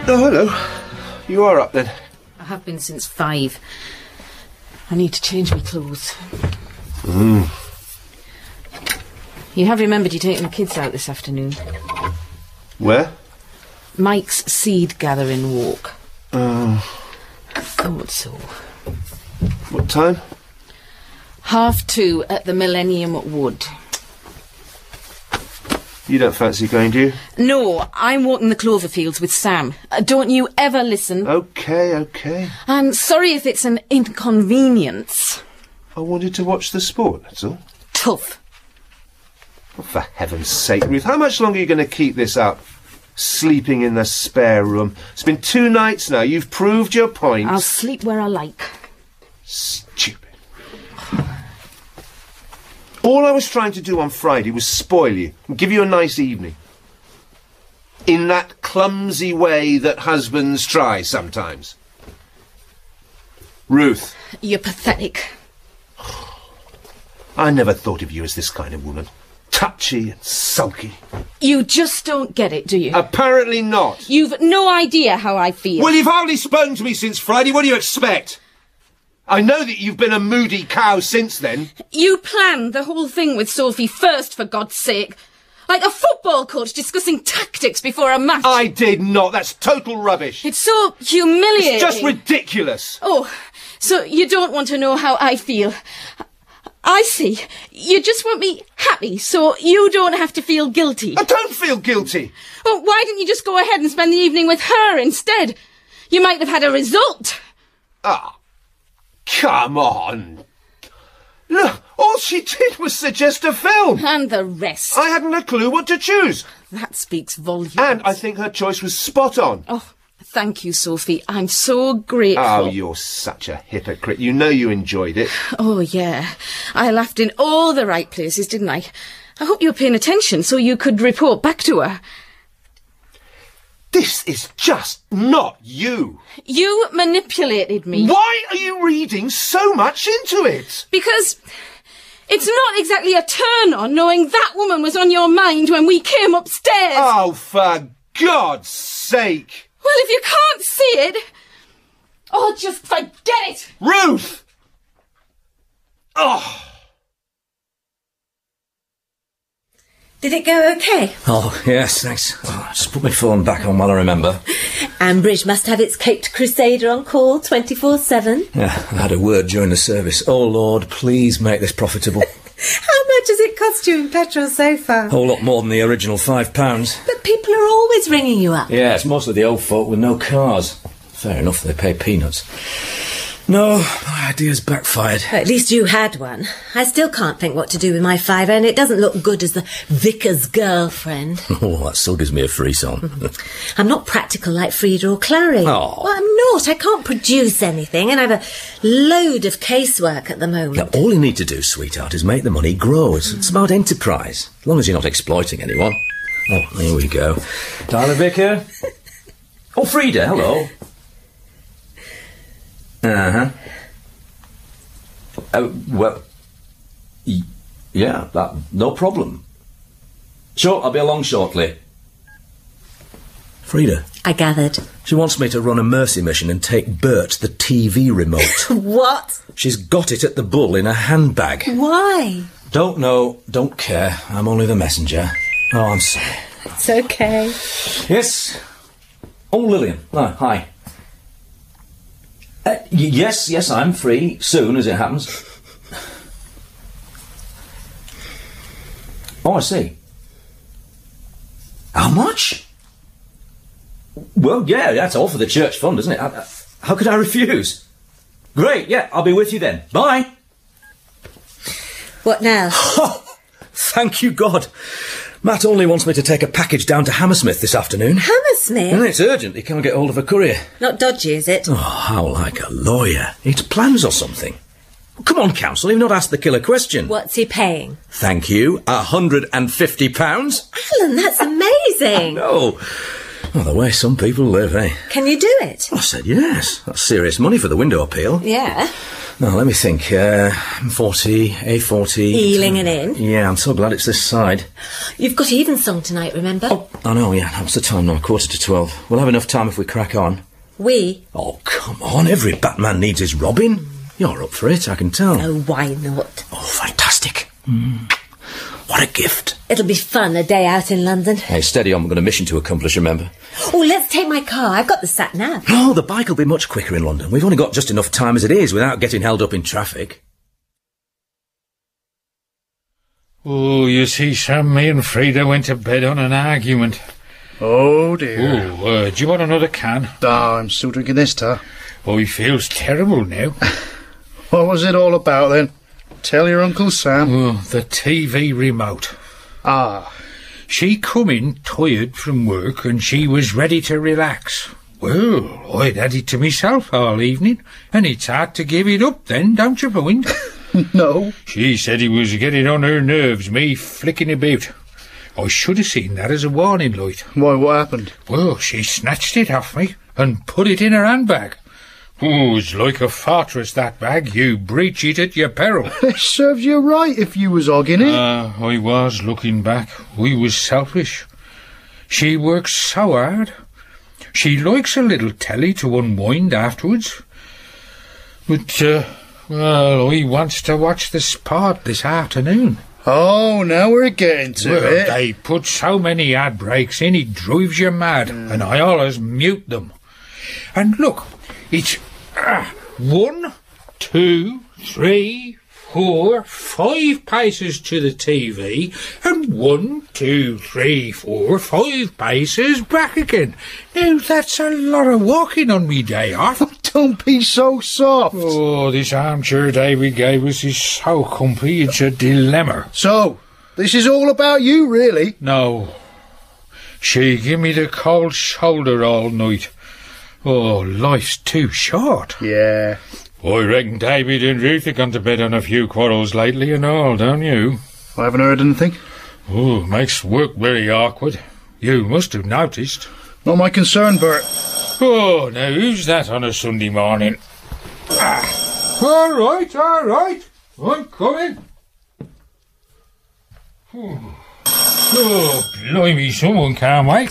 Oh, hello. You are up then? I have been since 5. I need to change my clothes. You have remembered you're taking the kids out this afternoon. Where? Mike's seed gathering walk. I thought so. What time? 2:30 at the Millennium Wood. You don't fancy going, do you? No, I'm walking the Cloverfields with Sam. Don't you ever listen. OK. I'm sorry if it's an inconvenience. I wanted to watch the sport, that's all. Tough. Oh, for heaven's sake, Ruth, how much longer are you going to keep this up? Sleeping in the spare room. It's been 2 nights now. You've proved your point. I'll sleep where I like. Stupid. All I was trying to do on Friday was spoil you and give you a nice evening. In that clumsy way that husbands try sometimes. Ruth. You're pathetic. I never thought of you as this kind of woman. Touchy and sulky. You just don't get it, do you? Apparently not. You've no idea how I feel. Well, you've hardly spoken to me since Friday. What do you expect? I know that you've been a moody cow since then. You planned the whole thing with Sophie first, for God's sake. Like a football coach discussing tactics before a match. I did not. That's total rubbish. It's so humiliating. It's just ridiculous. Oh, so you don't want to know how I feel. I see. You just want me happy, so you don't have to feel guilty. I don't feel guilty. Well, why didn't you just go ahead and spend the evening with her instead? You might have had a result. Ah, come on. Look, all she did was suggest a film. And the rest. I hadn't a clue what to choose. That speaks volumes. And I think her choice was spot on. Oh, thank you, Sophie. I'm so grateful. Oh, you're such a hypocrite. You know you enjoyed it. Oh, yeah. I laughed in all the right places, didn't I? I hope you were paying attention so you could report back to her. This is just not you. You manipulated me. Why are you reading so much into it? Because it's not exactly a turn-on knowing that woman was on your mind when we came upstairs. Oh, for God's sake. Well, if you can't see it, just forget it. Ruth! Oh. Did it go okay? Oh, yes, thanks. Just put my phone back on while I remember. Ambridge must have its Caped Crusader on call 24/7. Yeah, I had a word during the service. Oh, Lord, please make this profitable. How much has it cost you in petrol so far? A whole lot more than the original £5. But people are always ringing you up. Yeah, it's mostly the old folk with no cars. Fair enough, they pay peanuts. No, my idea's backfired. At least you had one. I still can't think what to do with my fiver, and it doesn't look good as the vicar's girlfriend. Oh, that still gives me a frisson. I'm not practical like Frida or Clary. Oh. Well, I'm not. I can't produce anything, and I've a load of casework at the moment. Now, all you need to do, sweetheart, is make the money grow. It's about enterprise, as long as you're not exploiting anyone. Oh, here we go. Tyler Vicar. Oh, Frida, hello. Uh-huh. Yeah, no problem. Sure, I'll be along shortly. Frida. I gathered. She wants me to run a mercy mission and take Bert the TV remote. What? She's got it at the Bull in a handbag. Why? Don't know, don't care. I'm only the messenger. Oh, I'm sorry. It's okay. Yes. Oh, Lillian. Oh, hi. Yes, I'm free, soon as it happens. Oh, I see. How much? Well, yeah, that's all for the church fund, isn't it? How could I refuse? Great, yeah, I'll be with you then. Bye. What now? Oh, thank you, God. Matt only wants me to take a package down to Hammersmith this afternoon. Hammersmith? And it's urgent. He can't get hold of a courier. Not dodgy, is it? Oh, how like a lawyer. It's plans or something. Come on, counsel, you've not asked the killer question. What's he paying? Thank you. £150. Alan, that's amazing. No. Well, the way some people live, eh? Can you do it? I said yes. That's serious money for the window appeal. Yeah. No, let me think. M40, A40... Ealing and in. Yeah, I'm so glad it's this side. You've got Evensong tonight, remember? Oh, I know, yeah. What's the time now? 11:45. We'll have enough time if we crack on. We? Oh, come on. Every Batman needs his Robin. You're up for it, I can tell. Oh, why not? Oh, fantastic. What a gift. It'll be fun, a day out in London. Hey, steady on. We've got a mission to accomplish, remember? Oh, let's take my car. I've got the sat-nav. No, the bike will be much quicker in London. We've only got just enough time as it is without getting held up in traffic. Oh, you see, Sam, me and Frida went to bed on an argument. Oh, dear. Oh, do you want another can? Oh, I'm still drinking this, tar. Oh, he feels terrible now. What was it all about, then? Tell your Uncle Sam. Oh, the TV remote. Ah. She come in tired from work and she was ready to relax. Well, I'd had it to myself all evening, and it's hard to give it up then, don't you find? No. She said he was getting on her nerves, me flicking about. I should have seen that as a warning light. Why, what happened? Well, she snatched it off me and put it in her handbag. Oh, it's like a fortress, that bag. You breach it at your peril. It serves you right if you was hogging it. I was, looking back. We was selfish. She works so hard. She likes a little telly to unwind afterwards. But, well, he wants to watch the sport this afternoon. Oh, now we're getting to it. They put so many ad breaks in, it drives you mad, and I always mute them. And look, it's 1, 2, 3, 4, 5 paces to the TV, and 1, 2, 3, 4, 5 paces back again. Now, that's a lot of walking on me day off. Don't be so soft. Oh, this armchair David gave us is so comfy, it's a dilemma. So, this is all about you, really? No. She give me the cold shoulder all night. Oh, life's too short. Yeah. I reckon David and Ruth have gone to bed on a few quarrels lately and all, don't you? I haven't heard anything. Oh, makes work very awkward. You must have noticed. Not my concern, Bert. Oh, now who's that on a Sunday morning? All right. I'm coming. Oh, blimey, someone can't wait.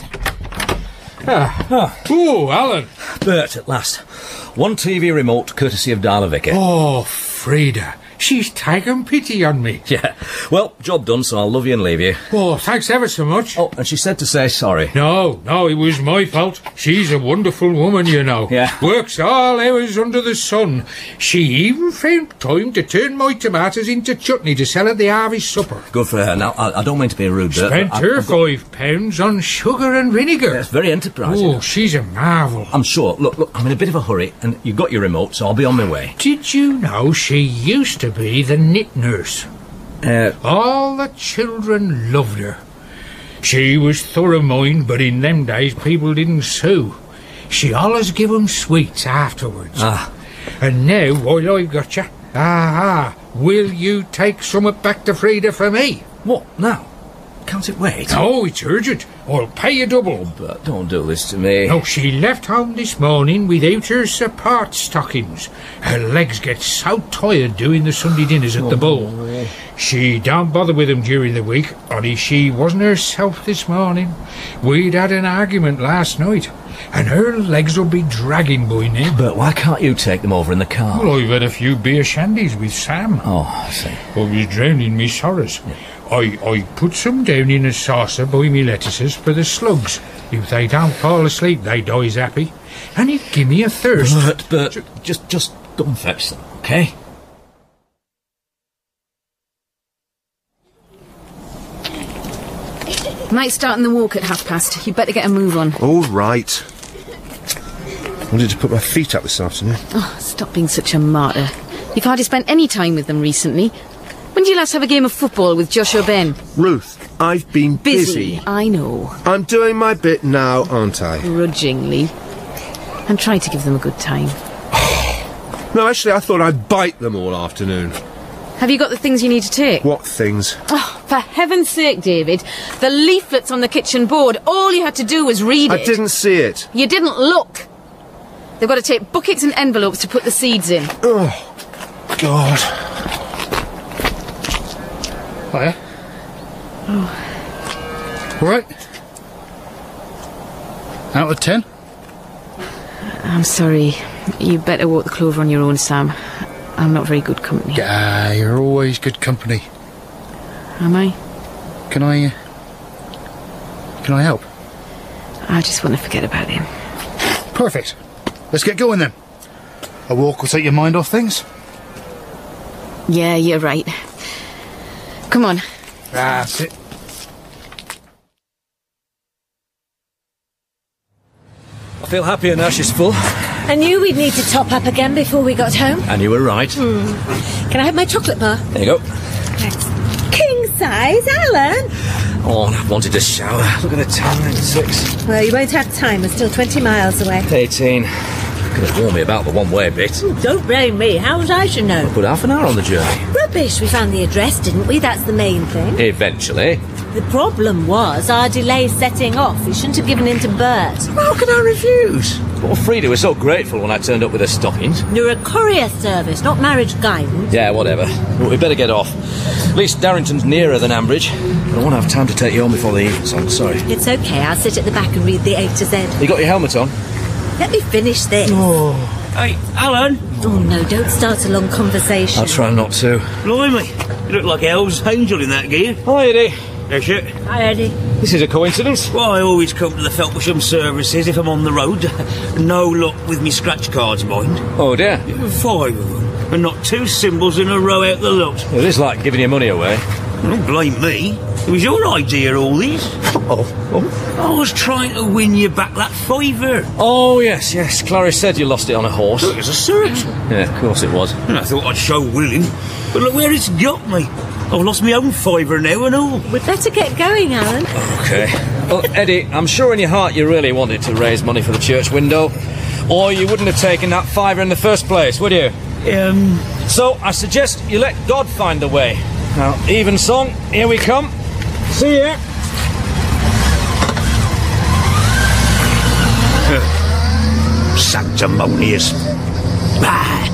Oh, Alan. Bert, at last. One TV remote, courtesy of Darla Vicar. Oh, Frida. She's taken pity on me. Yeah. Well, job done, so I'll love you and leave you. Oh, thanks ever so much. Oh, and she said to say sorry. No, it was my fault. She's a wonderful woman, you know. Yeah. Works all hours under the sun. She even found time to turn my tomatoes into chutney to sell at the harvest supper. Good for her. Now, I don't mean to be rude, Bert. Spent her £5 on sugar and vinegar. It's very enterprising. Oh, she's a marvel. I'm sure. Look, I'm in a bit of a hurry, and you've got your remote, so I'll be on my way. Did you know she used to be the knit nurse? All the children loved her. She was thorough mind, but in them days people didn't sew. She always give 'em sweets afterwards. And now, while I've got you, will you take something back to Frida for me? What, now? Can't it wait? No, it's urgent. I'll pay you double. But don't do this to me. No, she left home this morning without her support stockings. Her legs get so tired doing the Sunday dinners at the Bull. She don't bother with them during the week, only she wasn't herself this morning. We'd had an argument last night, and her legs will be dragging by now. But why can't you take them over in the car? Well, I've had a few beer shandies with Sam. Oh, I see. I was drowning me sorrows. Yeah. I put some down in a saucer by me lettuces for the slugs. If they don't fall asleep, they dies happy. And it give me a thirst. Bert, just go and fetch them, okay? Mike's starting the walk at past. You better get a move on. All right. Wanted to put my feet up this afternoon. Oh, stop being such a martyr. You've hardly spent any time with them recently. When did you last have a game of football with Joshua Ben? Ruth, I've been busy. I know. I'm doing my bit now, aren't I? Grudgingly. And try to give them a good time. No, actually, I thought I'd bite them all afternoon. Have you got the things you need to take? What things? Oh, for heaven's sake, David. The leaflet's on the kitchen board. All you had to do was read it. I didn't see it. You didn't look. They've got to take buckets and envelopes to put the seeds in. Oh, God. Hiya. Oh. All right? Out of 10? I'm sorry. You better walk the clover on your own, Sam. I'm not very good company. Yeah, you're always good company. Am I? Can I help? I just want to forget about him. Perfect. Let's get going then. A walk will take your mind off things. Yeah, you're right. Come on. That's it. I feel happier now she's full. I knew we'd need to top up again before we got home. And you were right. Can I have my chocolate bar? There you go. Thanks. King size, Alan. Oh, and I wanted to shower. Look at the time, 6. Well, you won't have time. We're still 20 miles away. 18. Could have warned me about the one-way bit. Don't blame me. How was I to know? Put half an hour on the journey. Rubbish. We found the address, didn't we? That's the main thing. Eventually. The problem was our delay setting off. We shouldn't have given in to Bert. How could I refuse? Poor Frida was so grateful when I turned up with her stockings. You're a courier service, not marriage guidance. Yeah, whatever. But we better get off. At least Darrington's nearer than Ambridge. But I won't have time to take you home before the evening's on, sorry. It's okay. I'll sit at the back and read the A to Z. You got your helmet on? Let me finish this. Hey, Alan. Oh, no, don't start a long conversation. I'll try not to. Blimey, you look like El's Angel in that gear. Hi, Eddie. Yes, it. Hi, Eddie. This is a coincidence. Well, I always come to the Felpersham services if I'm on the road. No luck with me scratch cards, mind. Oh, dear. 5 of them, and not 2 symbols in a row out the lot. It is like giving your money away. Don't blame me. It was your idea, all these. Oh. I was trying to win you back that £5. Oh, yes. Clarice said you lost it on a horse. It was a search. Yeah, of course it was. And I thought I'd show willing. But look where it's got me. I've lost my own £5 now and all. We'd better get going, Alan. OK. Well, Eddie, I'm sure in your heart you really wanted to raise money for the church window. Or you wouldn't have taken that £5 in the first place, would you? So I suggest you let God find a way. Now, even song, here we come. See ya. Sanctimonious. Bah.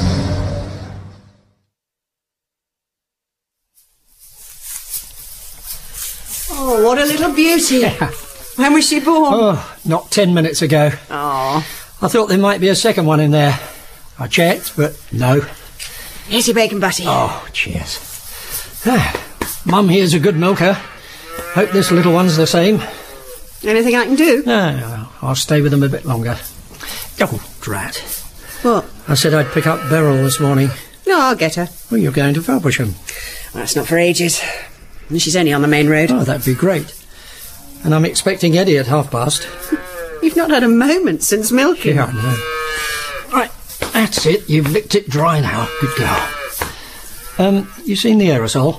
Oh, what a little beauty. When was she born? Oh, not 10 minutes ago. Oh. I thought there might be a second one in there. I checked, but no. Here's your bacon butty. Oh, cheers. Mum here's a good milker. Hope this little one's the same. Anything I can do? No, I'll stay with them a bit longer. Oh, drat. What? I said I'd pick up Beryl this morning. No, I'll get her. Well, you're going to Felpersham. Well, that's not for ages. And she's only on the main road. Oh, that'd be great. And I'm expecting Eddie at 30:30. You've not had a moment since milking. Yeah, I know. Right, that's it. You've licked it dry now. Good girl. You seen the aerosol?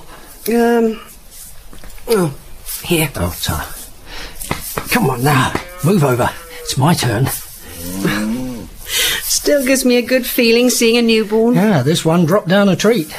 Oh, here. Oh, sorry. Come on now. Move over. It's my turn. Still gives me a good feeling seeing a newborn. Yeah, this one dropped down a treat.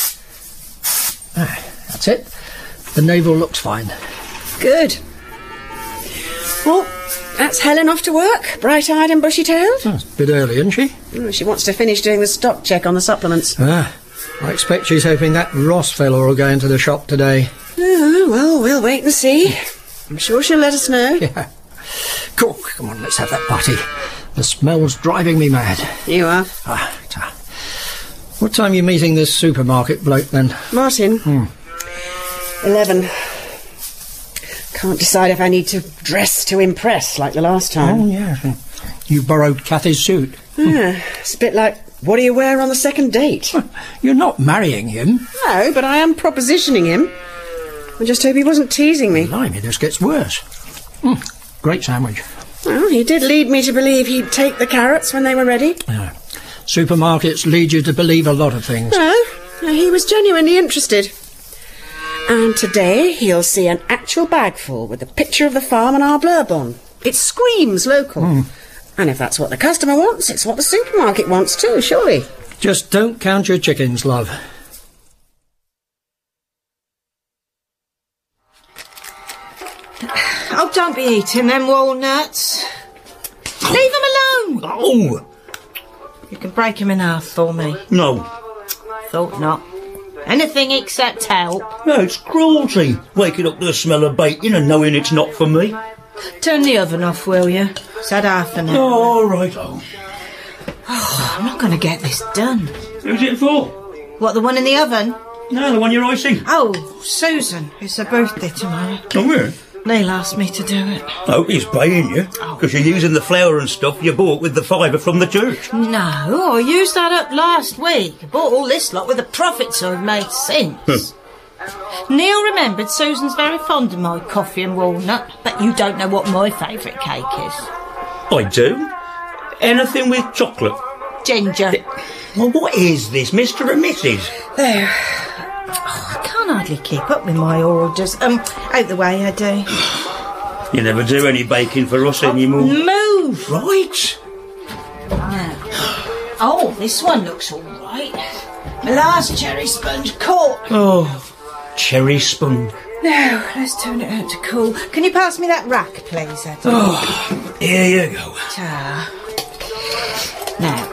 That's it. The navel looks fine. Good. Well, that's Helen off to work, bright-eyed and bushy-tailed. Oh, it's a bit early, isn't she? Oh, she wants to finish doing the stock check on the supplements. I expect she's hoping that Ross fellow will go into the shop today. Oh, well, we'll wait and see. I'm sure she'll let us know. Yeah. Cool. Come on, let's have that party. The smell's driving me mad. You are. What time are you meeting this supermarket bloke, then? Martin. 11. Can't decide if I need to dress to impress like the last time. Oh, yeah. You borrowed Cathy's suit. Yeah, it's a bit like, what do you wear on the second date? You're not marrying him. No, but I am propositioning him. I just hope he wasn't teasing me. Blimey, this gets worse. Great sandwich. Well, he did lead me to believe he'd take the carrots when they were ready. Yeah. Supermarkets lead you to believe a lot of things. No, he was genuinely interested. And today he'll see an actual bagful with a picture of the farm and our blurb on. It screams local. And if that's what the customer wants, it's what the supermarket wants too, surely. Just don't count your chickens, love. Oh, don't be eating them walnuts. Leave them alone. Oh! You can break them in half for me. No. Thought not. Anything except help. No, it's cruelty. Waking up to the smell of bacon and knowing it's not for me. Turn the oven off, will you? It's had half an hour. Oh, all right. Oh. I'm not going to get this done. Who's it for? What, the one in the oven? No, the one you're icing. Oh, Susan. It's her birthday tomorrow. Oh, yeah? Neil asked me to do it. I hope he's paying you, because you're using the flour and stuff you bought with the fiver from the church. No, I used that up last week. I bought all this lot with the profits I've made since. Neil remembered Susan's very fond of my coffee and walnut, but you don't know what my favourite cake is. I do. Anything with chocolate. Ginger. Well, what is this, Mr. and Mrs.? There. I can't hardly keep up with my orders. Out the way, I do. You never do any baking for us anymore. Move! Right. Oh, this one looks all right. My last cherry sponge caught. Oh, cherry sponge. Now, let's turn it out to cool. Can you pass me that rack, please, Eddie? Oh, here you go. Ta. Now.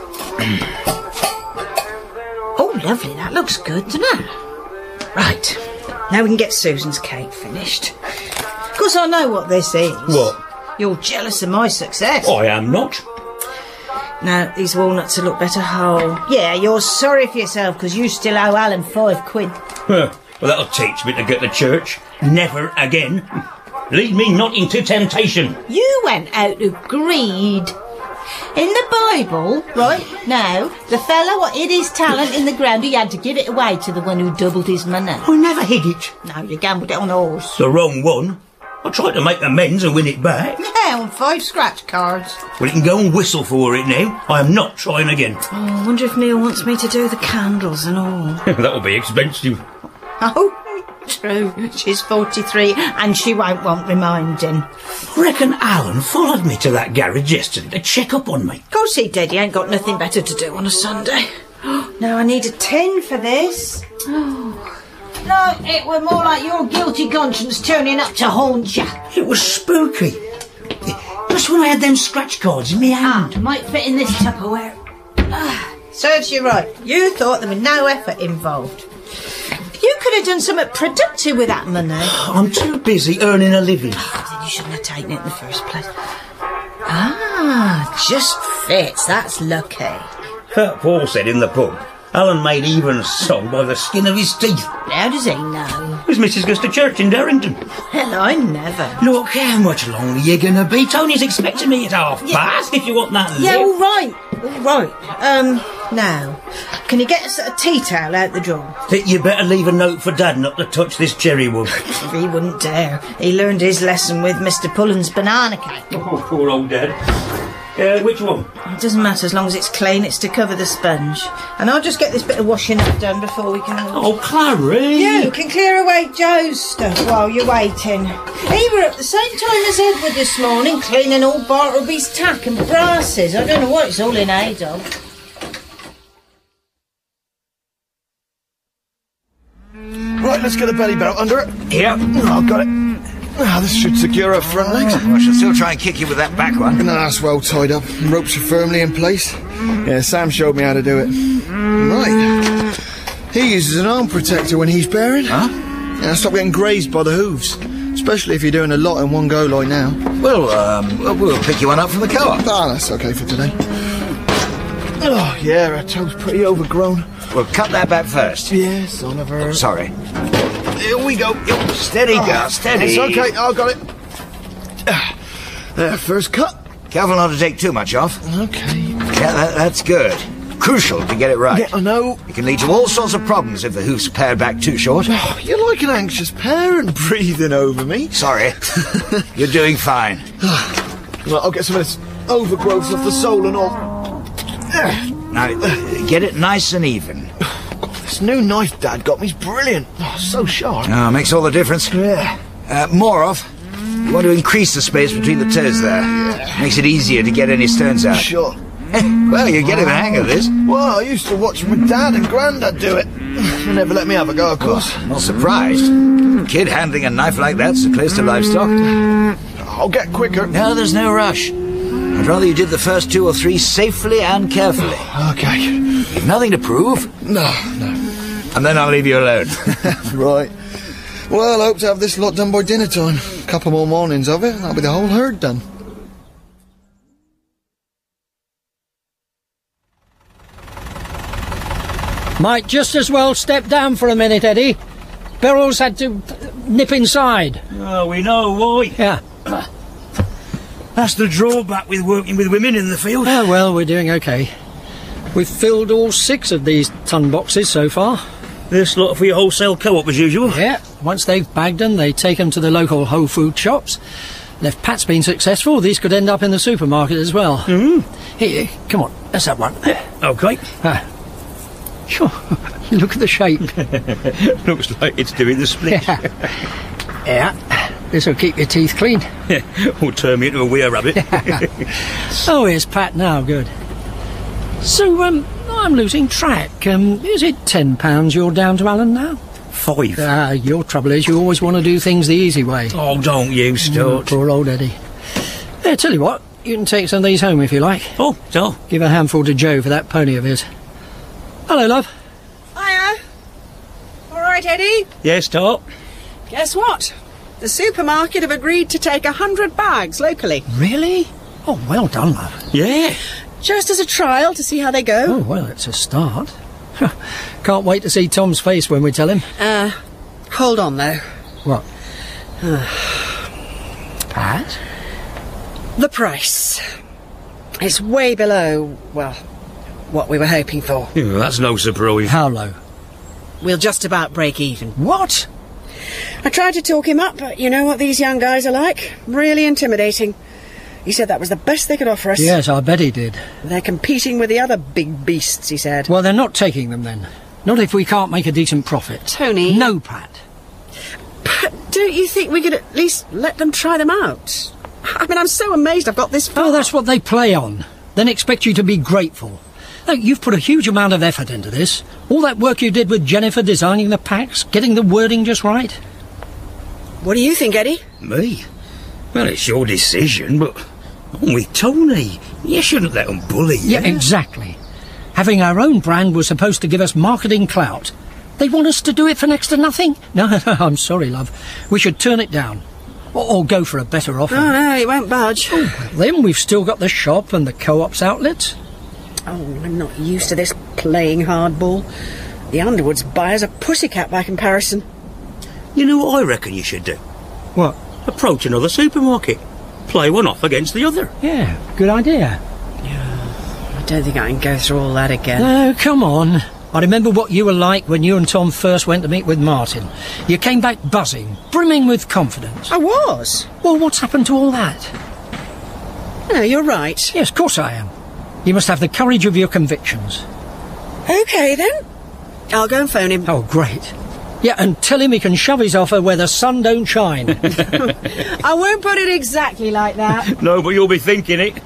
Oh, lovely. That looks good, doesn't it? Right. Now we can get Susan's cake finished. Of course, I know what this is. What? You're jealous of my success. I am not. Now, these walnuts will look better whole. Yeah, you're sorry for yourself because you still owe Alan £5. Well, that'll teach me to get to church. Never again. Lead me not into temptation. You went out of greed. In the Bible, right now, the fellow what hid his talent in the ground, he had to give it away to the one who doubled his money. I never hid it. No, you gambled it on a horse. The wrong one. I tried to make amends and win it back. Yeah, on 5 scratch cards. Well, you can go and whistle for it now. I am not trying again. Oh, I wonder if Neil wants me to do the candles and all. That'll be expensive. Oh, true. She's 43 and she won't want reminding. I reckon Alan followed me to that garage yesterday to check up on me. Of course he did. He ain't got nothing better to do on a Sunday. Now I need a tin for this. No, it were more like your guilty conscience turning up to haunt you. It was spooky. Just when I had them scratch cards in my hand. Might fit in this Tupperware. Serves you right. You thought there was no effort involved. You could have done something productive with that money. I'm too busy earning a living. Then you shouldn't have taken it in the first place. Ah, just fits. That's lucky. Paul said in the pub, Alan made even song by the skin of his teeth. How does he know? His missus goes to church in Darrington. Well, I never. Look, how much longer you going to be? Tony's expecting me at 5:30 if you want that. Yeah, all right. All right. Now, can you get us a tea towel out the drawer? Think you better leave a note for Dad not to touch this cherry wood. He wouldn't dare. He learned his lesson with Mr. Pullen's banana cake. Oh, poor old Dad. Which one? It doesn't matter as long as it's clean. It's to cover the sponge. And I'll just get this bit of washing up done before we can... Oh, Clary! You can clear away Joe's stuff while you're waiting. He were up the same time as Edward this morning, cleaning all Bartleby's tack and brasses. I don't know what it's all in aid of. Right, let's get a belly belt under it. Yep. Oh, I've got it. Ah, this should secure her front legs. I shall still try and kick you with that back one. No, that's well tied up. Ropes are firmly in place. Yeah, Sam showed me how to do it. Right. He uses an arm protector when he's bearing. Huh? Yeah, stop getting grazed by the hooves. Especially if you're doing a lot in one go like now. Well, we'll pick you one up from the co-op. Ah, that's okay for today. Oh, yeah, her toe's pretty overgrown. We'll cut that back first. Yeah, son of her. Oh, sorry. Here we go. Steady, girl, steady. It's okay, I got it. There, first cut. Careful not to take too much off. Okay. Yeah, that's good. Crucial to get it right. Yeah, I know. It can lead to all sorts of problems if the hoof's pared back too short. Oh, you're like an anxious parent breathing over me. Sorry. You're doing fine. Right, I'll get some of this overgrowth off the sole and all. Now, get it nice and even. This new knife Dad got me's brilliant. Oh, so sharp. Oh, makes all the difference. Yeah. More off. You want to increase the space between the toes there. Yeah. Makes it easier to get any stones out. Sure. Well, you're getting the hang of this. Well, I used to watch my dad and granddad do it. They never let me have a go, of course. Not surprised. Kid handling a knife like that's so close to livestock. I'll get quicker. No, there's no rush. I'd rather you did the first 2 or 3 safely and carefully. Okay. You've nothing to prove. No. and then I'll leave you alone. Right. Well, I hope to have this lot done by dinner time. A couple more mornings of it, that'll be the whole herd done. Might just as well step down for a minute, Eddie. Beryl's had to nip inside. Oh, we know why. Yeah. That's the drawback with working with women in the field. Oh, well, we're doing okay. We've filled all 6 of these ton boxes so far. This lot for your wholesale co-op as usual? Yeah. Once they've bagged them, they take them to the local whole food shops. And if Pat's been successful, these could end up in the supermarket as well. Mm-hmm. Here, come on, let's have one. OK. Sure. Look at the shape. Looks like it's doing the split. Yeah. This'll keep your teeth clean. Or turn me into a were rabbit. Oh, here's Pat now, good. So, I'm losing track. Is it £10 you're down to Alan now? 5. Your trouble is you always want to do things the easy way. Oh, don't you start. Poor old Eddie. Tell you what, you can take some of these home if you like. Oh, so? Give a handful to Joe for that pony of his. Hello, love. Hiya. All right, Eddie? Yes, Tot. Guess what? The supermarket have agreed to take 100 bags locally. Really? Oh, well done, love. Yeah. Just as a trial to see how they go. Oh, well, it's a start. Can't wait to see Tom's face when we tell him. Hold on, though. What? Pat? The price. It's way below, well, what we were hoping for. Yeah, that's no surprise. How low? We'll just about break even. What? I tried to talk him up, but you know what these young guys are like. Really intimidating. He said that was the best they could offer us. Yes, I bet he did. They're competing with the other big beasts, he said. Well, they're not taking them then. Not if we can't make a decent profit. Tony. No, Pat. But don't you think we could at least let them try them out? I mean, I'm so amazed I've got this far. Oh, that's what they play on. Then expect you to be grateful. Look, you've put a huge amount of effort into this. All that work you did with Jennifer designing the packs, getting the wording just right. What do you think, Eddie? Me? Well, it's your decision, but I'm with Tony. You shouldn't let them bully you. Yeah, exactly. Having our own brand was supposed to give us marketing clout. They want us to do it for next to nothing? No, I'm sorry, love. We should turn it down. Or go for a better offer. Oh, no, it won't budge. Oh, well, then we've still got the shop and the co-op's outlets. Oh, I'm not used to this playing hardball. The Underwoods buyers are pussycat by comparison. You know what I reckon you should do? What? Approach another supermarket. Play one off against the other. Yeah, good idea. I don't think I can go through all that again. No, come on. I remember what you were like when you and Tom first went to meet with Martin. You came back buzzing, brimming with confidence. I was. Well, what's happened to all that? No, you're right. Yes, of course I am. You must have the courage of your convictions. OK, then. I'll go and phone him. Oh, great. Yeah, and tell him he can shove his offer where the sun don't shine. I won't put it exactly like that. No, but you'll be thinking it.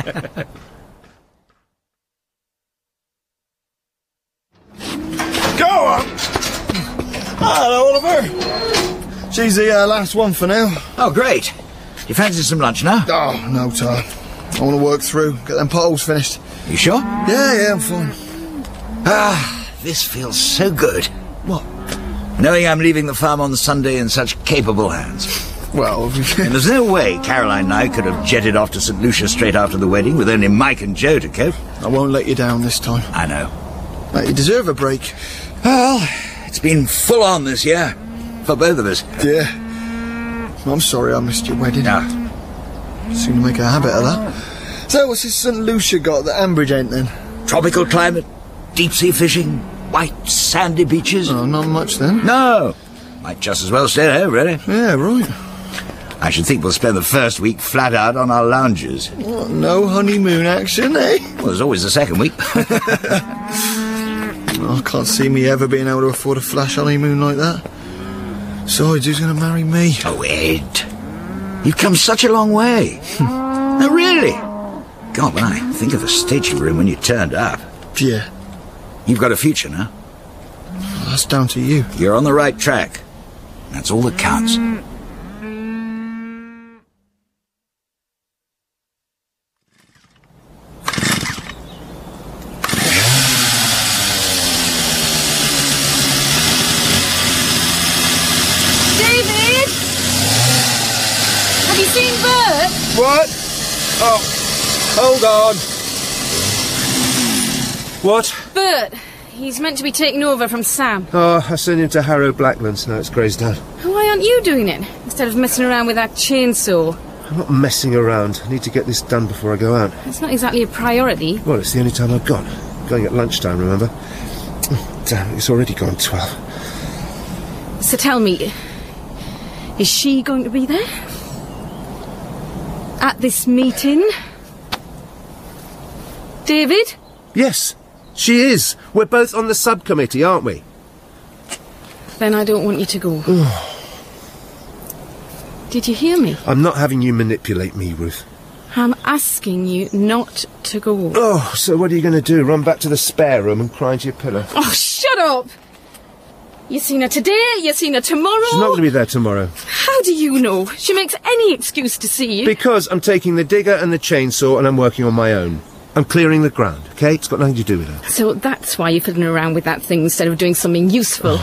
Go on! Hello, Oliver. She's the last one for now. Oh, great. You fancy some lunch now? Oh, no time. I want to work through, get them potholes finished. You sure? Yeah, I'm fine. This feels so good. What? Knowing I'm leaving the farm on Sunday in such capable hands. Well... And there's no way Caroline and I could have jetted off to St. Lucia straight after the wedding with only Mike and Joe to cope. I won't let you down this time. I know. Mate, you deserve a break. Well, it's been full on this year. For both of us. Yeah. I'm sorry I missed your wedding. No. Seem to make a habit of that. So what's this St. Lucia got that Ambridge ain't then? Tropical climate, deep-sea fishing, white sandy beaches. Oh, not much then. No. Might just as well stay home, really. Yeah, right. I should think we'll spend the first week flat out on our lounges. What, no honeymoon action, eh? Well, there's always the second week. I can't see me ever being able to afford a flash honeymoon like that. Besides, who's going to marry me? Oh, Ed. You've come such a long way. No, really. God, when I think of the state you were in when you turned up. Yeah. You've got a future now. Well, that's down to you. You're on the right track. That's all that counts. seen Bert? What? Oh, hold on. What? Bert. He's meant to be taking over from Sam. Oh, I sent him to Harrow Blacklands. Now it's Greysdown. Why aren't you doing it? Instead of messing around with that chainsaw. I'm not messing around. I need to get this done before I go out. It's not exactly a priority. Well, it's the only time I've got. Going at lunchtime, remember? Oh, damn, it's already gone 12. So tell me, is she going to be there? At this meeting? David? Yes, she is. We're both on the subcommittee, aren't we? Then I don't want you to go. Did you hear me? I'm not having you manipulate me, Ruth. I'm asking you not to go. Oh, so what are you going to do? Run back to the spare room and cry into your pillow? Oh, shut up! You seen her today, you seen her tomorrow. She's not going to be there tomorrow. How do you know? She makes any excuse to see you. Because I'm taking the digger and the chainsaw and I'm working on my own. I'm clearing the ground, OK? It's got nothing to do with her. So that's why you're fiddling around with that thing instead of doing something useful.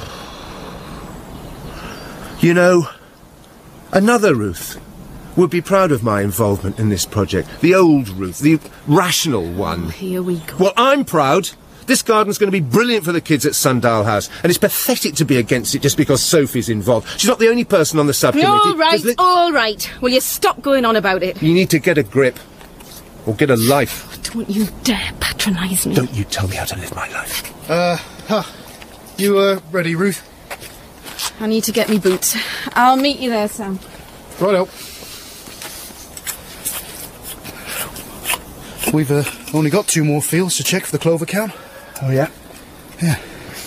You know, another Ruth would be proud of my involvement in this project. The old Ruth, the rational one. Here we go. Well, I'm proud. This garden's going to be brilliant for the kids at Sundial House, and it's pathetic to be against it just because Sophie's involved. She's not the only person on the subcommittee. All right. Will you stop going on about it? You need to get a grip. Or get a life. Don't you dare patronise me. Don't you tell me how to live my life. You, ready, Ruth? I need to get me boots. I'll meet you there, Sam. Righto. We've only got 2 more fields to check for the clover count. Oh, yeah? Yeah.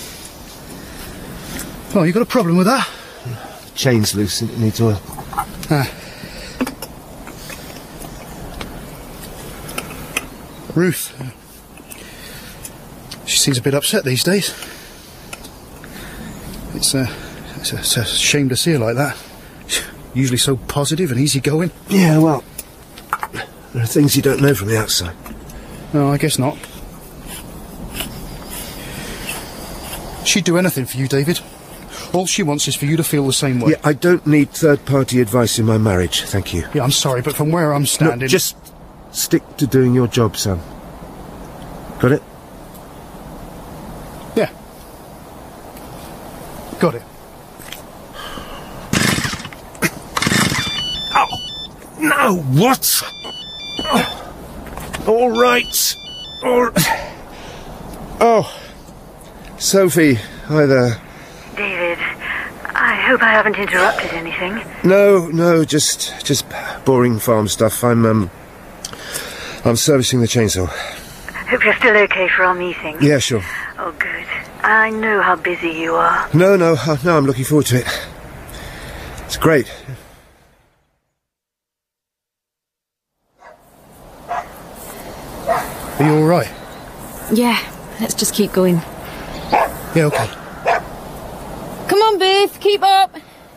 Oh, you got a problem with that? Chain's loose and it needs oil. Ruth. She seems a bit upset these days. It's a shame to see her like that. Usually so positive and easygoing. Yeah, well, there are things you don't know from the outside. No, I guess not. She'd do anything for you, David. All she wants is for you to feel the same way. Yeah, I don't need third-party advice in my marriage, thank you. Yeah, I'm sorry, but from where I'm standing... Look, just stick to doing your job, Sam. Got it? Yeah. Got it. Oh! No, what? Oh. All right. Oh. Sophie, hi there. David, I hope I haven't interrupted anything. No, just boring farm stuff. I'm servicing the chainsaw. Hope you're still okay for our meeting. Yeah, sure. Oh, good. I know how busy you are. No, I'm looking forward to it. It's great. Are you all right? Yeah, let's just keep going. Yeah, okay. Come on, Biff, keep up.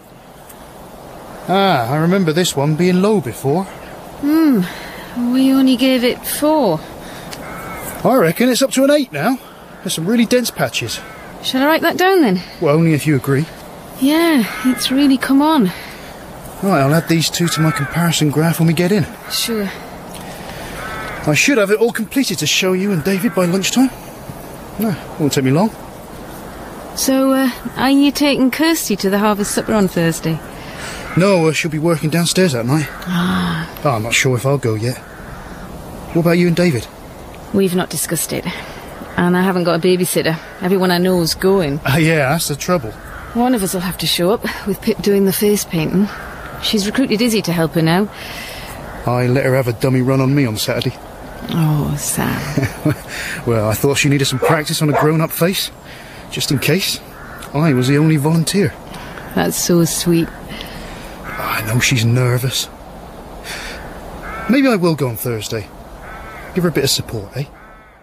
I remember this one being low before. We only gave it 4. I reckon it's up to an 8 now. There's some really dense patches. Shall I write that down then? Well, only if you agree. Yeah, it's really come on. Right, I'll add these 2 to my comparison graph when we get in. Sure. I should have it all completed to show you and David by lunchtime. No, won't take me long. So, are you taking Kirsty to the harvest supper on Thursday? No, she'll be working downstairs that night. I'm not sure if I'll go yet. What about you and David? We've not discussed it. And I haven't got a babysitter. Everyone I know's going. Yeah, that's the trouble. One of us will have to show up, with Pip doing the face painting. She's recruited Izzy to help her now. I let her have a dummy run on me on Saturday. Oh, Sam. Well, I thought she needed some practice on a grown-up face. Just in case. I was the only volunteer. That's so sweet. I know she's nervous. Maybe I will go on Thursday. Give her a bit of support, eh?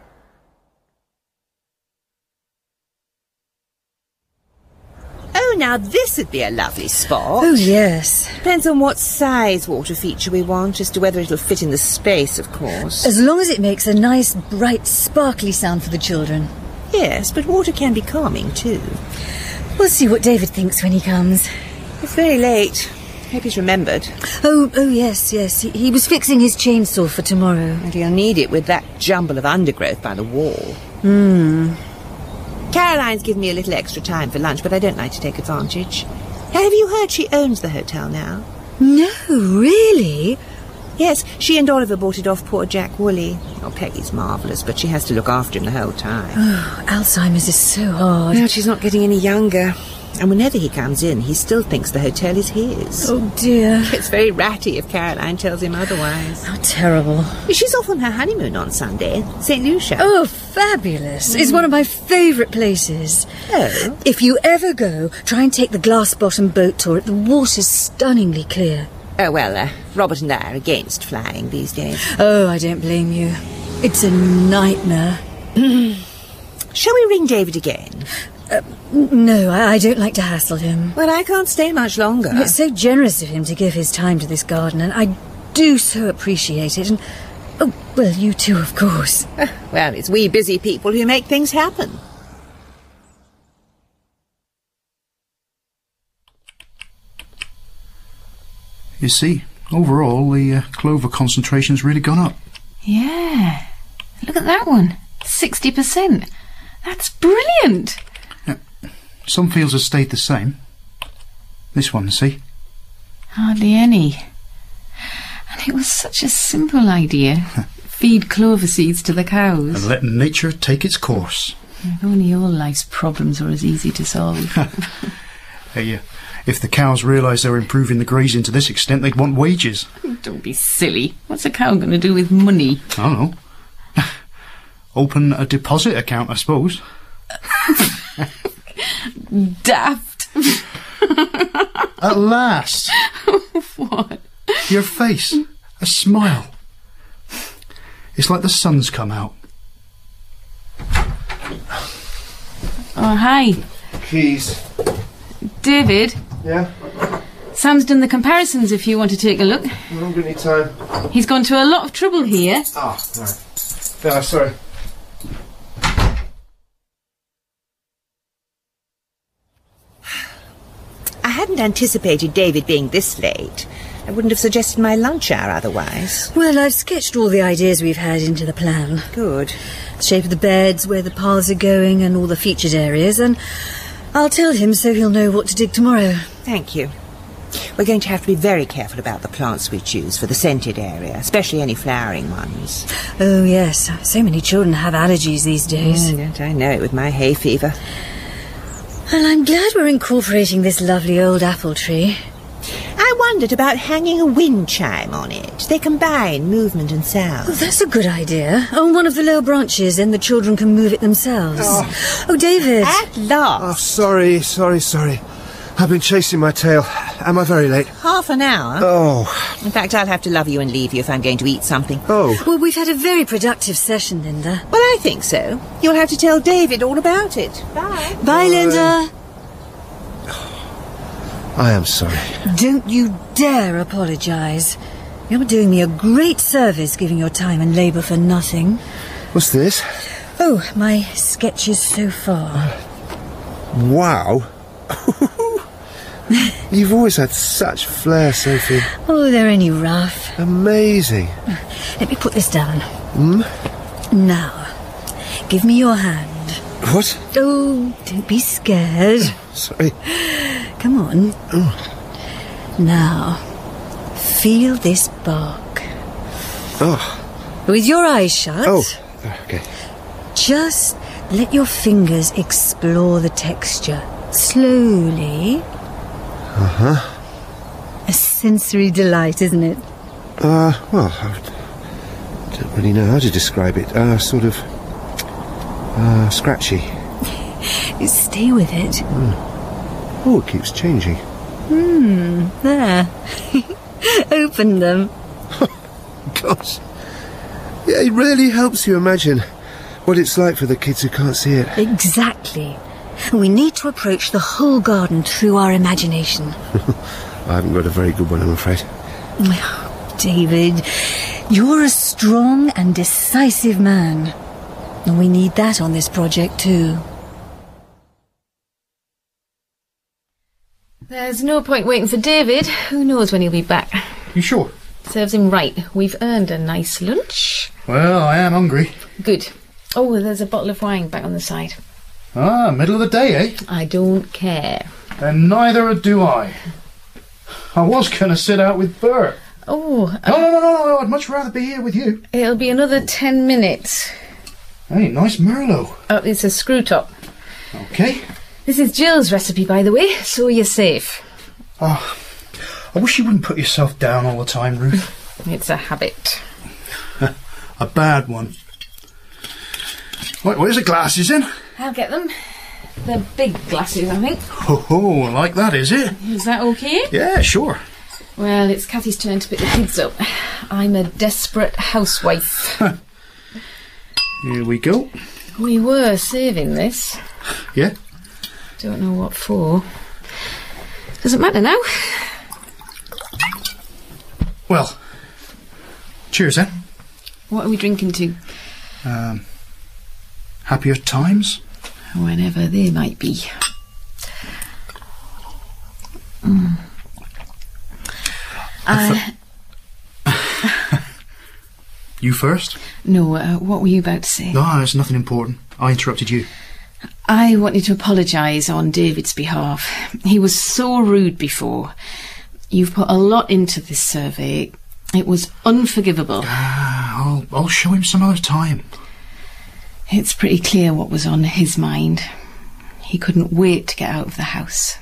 Oh, now this would be a lovely spot. Oh, yes. Depends on what size water feature we want, as to whether it'll fit in the space, of course. As long as it makes a nice, bright, sparkly sound for the children. Yes, but water can be calming, too. We'll see what David thinks when he comes. It's very late. Hope he's remembered. Oh, yes. He was fixing his chainsaw for tomorrow. And he'll need it with that jumble of undergrowth by the wall. Caroline's given me a little extra time for lunch, but I don't like to take advantage. Have you heard she owns the hotel now? No, really? Yes, she and Oliver bought it off poor Jack Woolley. Oh, Peggy's marvellous, but she has to look after him the whole time. Oh, Alzheimer's is so hard. No, she's not getting any younger. And whenever he comes in, he still thinks the hotel is his. Oh, dear. It's very ratty if Caroline tells him otherwise. How terrible. She's off on her honeymoon on Sunday, St. Lucia. Oh, fabulous. It's one of my favourite places. Oh? If you ever go, try and take the glass-bottom boat tour. The water's stunningly clear. Oh, well, Robert and I are against flying these days. Oh, I don't blame you. It's a nightmare. Shall we ring David again? No, I don't like to hassle him. Well, I can't stay much longer. It's so generous of him to give his time to this garden, and I do so appreciate it. And, oh, well, you too, of course. Well, it's we busy people who make things happen. You see, overall, the clover concentration's really gone up. Yeah. Look at that one. 60%. That's brilliant. Yeah. Some fields have stayed the same. This one, see? Hardly any. And it was such a simple idea. Feed clover seeds to the cows. And let nature take its course. If only all life's problems were as easy to solve. Hey, if the cows realise they're improving the grazing to this extent, they'd want wages. Don't be silly. What's a cow going to do with money? I don't know. Open a deposit account, I suppose. Daft. At last. What? Your face. A smile. It's like the sun's come out. Oh, hi. Keys. David? Yeah? Sam's done the comparisons if you want to take a look. I haven't got any time. He's gone to a lot of trouble here. Ah, right. Yeah, sorry. I hadn't anticipated David being this late. I wouldn't have suggested my lunch hour otherwise. Well, I've sketched all the ideas we've had into the plan. Good. The shape of the beds, where the paths are going, and all the featured areas, and I'll tell him so he'll know what to dig tomorrow. Thank you. We're going to have to be very careful about the plants we choose for the scented area, especially any flowering ones. Oh, yes. So many children have allergies these days. Don't I know it with my hay fever. Well, I'm glad we're incorporating this lovely old apple tree. I wondered about hanging a wind chime on it. They combine movement and sound. Oh, that's a good idea. On one of the lower branches, then the children can move it themselves. Oh, David. At last. Oh, sorry. I've been chasing my tail. Am I very late? Half an hour. Oh. In fact, I'll have to love you and leave you if I'm going to eat something. Oh. Well, we've had a very productive session, Linda. Well, I think so. You'll have to tell David all about it. Bye. Bye, Linda. I am sorry. Don't you dare apologise. You're doing me a great service giving your time and labour for nothing. What's this? Oh, my sketches so far. Wow. You've always had such flair, Sophie. Oh, they're only rough. Amazing. Let me put this down. Now, give me your hand. What? Oh, don't be scared. Sorry. Come on. Now, feel this bark. Oh. With your eyes shut. Oh, okay. Just let your fingers explore the texture. Slowly. A sensory delight, isn't it? Well, I don't really know how to describe it. Sort of... scratchy. Stay with it. Oh, it keeps changing. There. Open them. Gosh. Yeah, it really helps you imagine what it's like for the kids who can't see it. Exactly. We need to approach the whole garden through our imagination. I haven't got a very good one, I'm afraid. David, you're a strong and decisive man. And we need that on this project too. There's no point waiting for David. Who knows when he'll be back? You sure? Serves him right. We've earned a nice lunch. Well, I am hungry. Good. Oh, there's a bottle of wine back on the side. Ah, middle of the day, eh? I don't care. Then neither do I. I was going to sit out with Bert. Oh. No, I'd much rather be here with you. It'll be another 10 minutes. Hey, nice Merlot. Oh, it's a screw top. Okay. This is Jill's recipe, by the way, so you're safe. Oh, I wish you wouldn't put yourself down all the time, Ruth. It's a habit. A bad one. Right, where's the glasses then? I'll get them. They're big glasses, I think. Oh, like that, is it? Is that okay? Yeah, sure. Well, it's Cathy's turn to pick the kids up. I'm a desperate housewife. Here we go. We were saving this. Yeah? Don't know what for. Doesn't matter now. Well, cheers then. What are we drinking to? Happier times? Whenever they might be. You first? No, what were you about to say? No, it's nothing important. I interrupted you. I wanted to apologise on David's behalf. He was so rude before. You've put a lot into this survey. It was unforgivable. I'll show him some other time. It's pretty clear what was on his mind. He couldn't wait to get out of the house.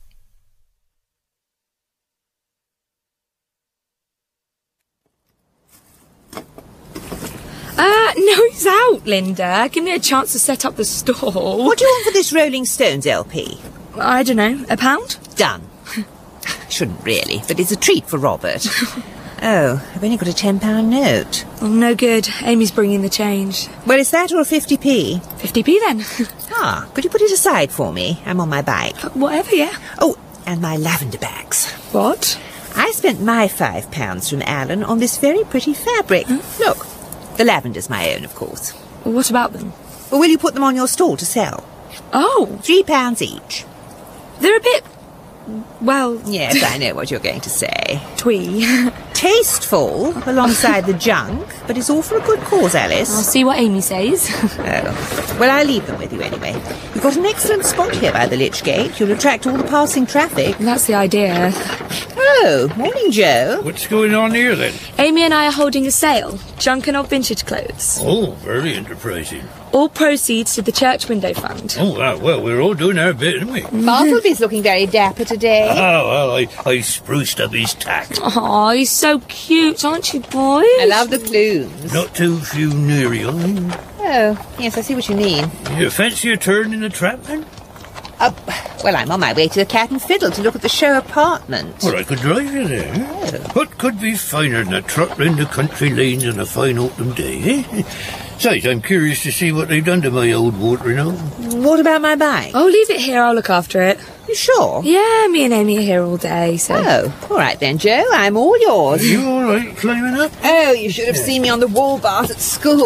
No, he's out, Linda. Give me a chance to set up the stall. What do you want for this Rolling Stones LP? I don't know. £1? Done. Shouldn't really, but it's a treat for Robert. Oh, I've only got a £10 note. Oh, no good. Amy's bringing the change. Well, is that or a 50p? 50p then. Could you put it aside for me? I'm on my bike. Whatever, yeah. Oh, and my lavender bags. What? I spent my £5 from Alan on this very pretty fabric. Look, the lavender's my own, of course. What about them? Well, will you put them on your stall to sell? Oh. £3 each. They're a bit... well... Yes, I know what you're going to say. Twee. Tasteful, alongside the junk, but it's all for a good cause, Alice. I'll see what Amy says. Oh. Well, I'll leave them with you anyway. You've got an excellent spot here by the Lich Gate. You'll attract all the passing traffic. That's the idea. Oh, morning, Joe. What's going on here, then? Amy and I are holding a sale. Junk and old vintage clothes. Oh, very enterprising. All proceeds to the Church Window Fund. Oh, well, we're all doing our bit, aren't we? Bartleby's looking very dapper today. Oh, well, I spruced up his tack. Oh, he's so cute, aren't you, boys? I love the plumes. Not too funereal. Oh, yes, I see what you mean. You fancy a turn in the trap, then? Well, I'm on my way to the Cat and Fiddle to look at the show apartment. Well, I could drive you there. Oh. What could be finer than a trot round the country lanes on a fine autumn day, eh? Besides, I'm curious to see what they've done to my old watering hole. What about my bike? Oh, leave it here. I'll look after it. You sure? Yeah, me and Amy are here all day, so... Oh, all right then, Joe. I'm all yours. Are you all right climbing up? Oh, you should have seen me on the wall bars at school.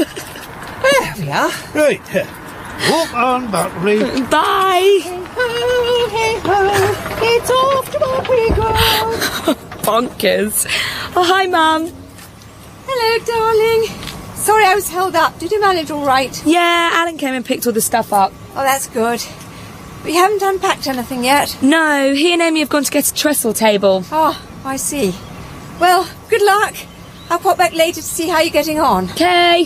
There we are. Right. Walk on, Bartleby. Bye. Hey ho, hey ho, it's off to work we go. Bonkers. Oh, hi, Mum. Hello, darling. Sorry I was held up. Did you manage all right? Yeah, Alan came and picked all the stuff up. Oh, that's good. But you haven't unpacked anything yet? No, he and Amy have gone to get a trestle table. Oh, I see. Well, good luck. I'll pop back later to see how you're getting on. Okay.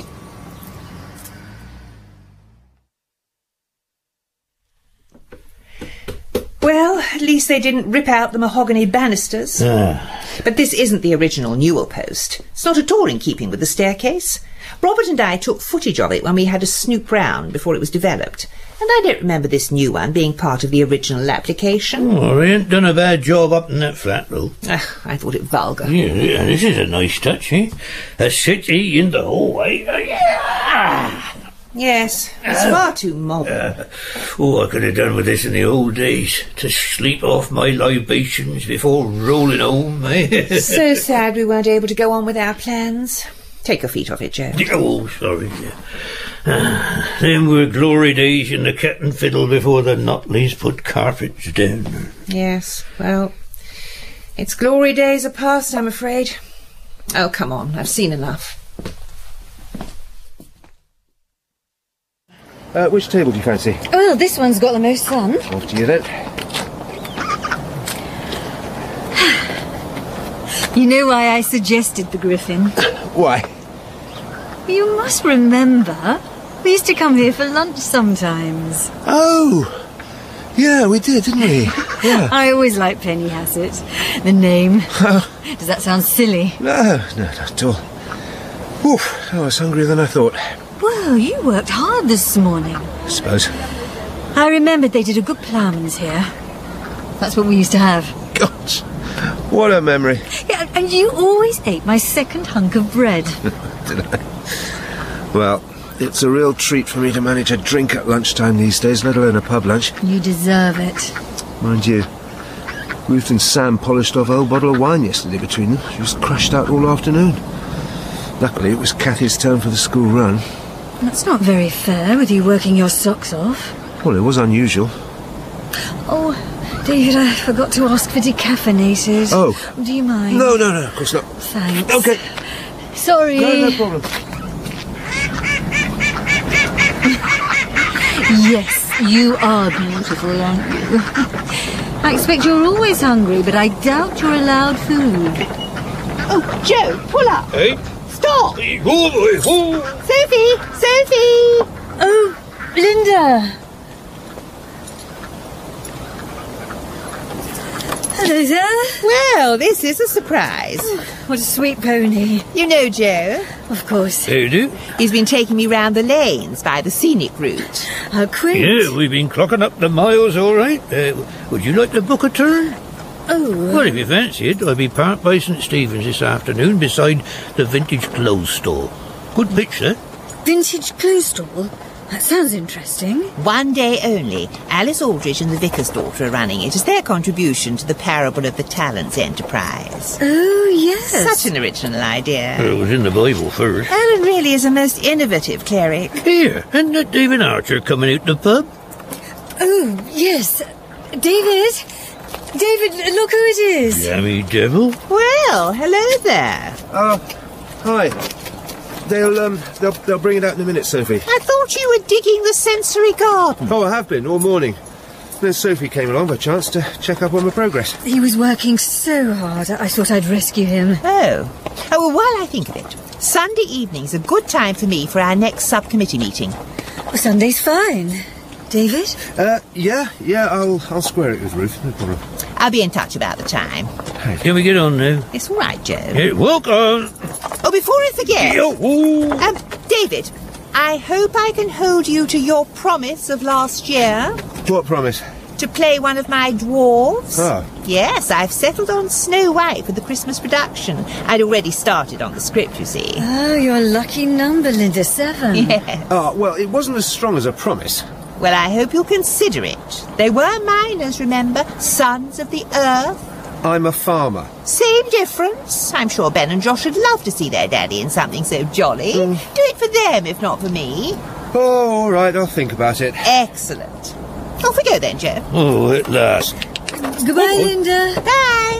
Well, at least they didn't rip out the mahogany banisters. But this isn't the original Newell post. It's not at all in keeping with the staircase. Robert and I took footage of it when we had a snoop round before it was developed. And I don't remember this new one being part of the original application. Oh, they ain't done a bad job up in that flat, though. I thought it vulgar. Yeah, this is a nice touch, eh? A settee in the hallway. Yes, it's far too modern. I could have done with this in the old days. To sleep off my libations before rolling home, eh? So sad we weren't able to go on with our plans. Take your feet off it, Joe. Oh, sorry. Them were glory days in the cat and fiddle before the Notleys put carpets down. Yes, well, its glory days are past, I'm afraid. Oh, come on, I've seen enough. Which table do you fancy? Well, this one's got the most fun. Off to you then. You know why I suggested the Griffin? Why? You must remember, we used to come here for lunch sometimes. Oh! Yeah, we did, didn't we? Yeah. I always liked Penny Hassett. The name. Does that sound silly? No, not at all. Oof, I was hungrier than I thought. Well, you worked hard this morning. I suppose. I remembered they did a good ploughman's here. That's what we used to have. Gosh, what a memory. Yeah, and you always ate my second hunk of bread. Did I? Well, it's a real treat for me to manage a drink at lunchtime these days, let alone a pub lunch. You deserve it. Mind you, Ruth and Sam polished off a whole bottle of wine yesterday between them. She was crushed out all afternoon. Luckily, it was Cathy's turn for the school run. That's not very fair, with you working your socks off. Well, it was unusual. Oh, David, I forgot to ask for decaffeinated. Oh. Do you mind? No, of course not. Thanks. Okay. Sorry. No problem. Yes, you are beautiful, aren't you? I expect you're always hungry, but I doubt you're allowed food. Oh, Joe, pull up. Hey? Stop! Sophie! Sophie! Oh, Linda! Hello there. Well, this is a surprise. What a sweet pony. You know Joe? Of course. Hey, do? He's been taking me round the lanes by the scenic route. How quaint. Yeah, we've been clocking up the miles all right. Would you like to book a turn? Oh. Well, if you fancy it, I'll be parked by St. Stephen's this afternoon beside the vintage clothes store. Good pitch, eh? Vintage clothes store? That sounds interesting. One day only. Alice Aldridge and the vicar's daughter are running it as their contribution to the Parable of the Talents enterprise. Oh, yes. Such an original idea. Well, it was in the Bible first. Alan really is a most innovative cleric. Here, and that David Archer coming out the pub? Oh, yes. David, look who it is. Yummy devil. Well, hello there. Hi. They'll bring it out in a minute, Sophie. I thought you were digging the sensory garden. Oh, I have been, all morning. Then Sophie came along by chance to check up on my progress. He was working so hard, I thought I'd rescue him. Oh, well, while I think of it, Sunday evening's a good time for me for our next subcommittee meeting. Well, Sunday's fine. David? Yeah, I'll square it with Ruth, no problem. I'll be in touch about the time. Can we get on now? It's all right, Joe. Yeah, walk on. Oh, before I forget... David, I hope I can hold you to your promise of last year. What promise? To play one of my dwarves. Oh. Yes, I've settled on Snow White for the Christmas production. I'd already started on the script, you see. Oh, your lucky number, Linda, 7. Yeah. Oh, well, it wasn't as strong as a promise. Well, I hope you'll consider it. They were miners, remember? Sons of the earth. I'm a farmer. Same difference. I'm sure Ben and Josh would love to see their daddy in something so jolly. Do it for them, if not for me. Oh, all right, I'll think about it. Excellent. Off we go then, Joe. Oh, at last. Goodbye, Linda. Bye.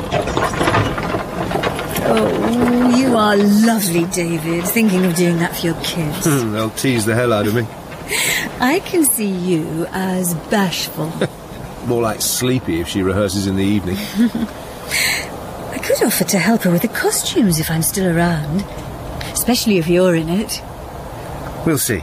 Oh, you are lovely, David. Thinking of doing that for your kids. They'll tease the hell out of me. I can see you as bashful. More like sleepy if she rehearses in the evening. I could offer to help her with the costumes if I'm still around. Especially if you're in it. We'll see.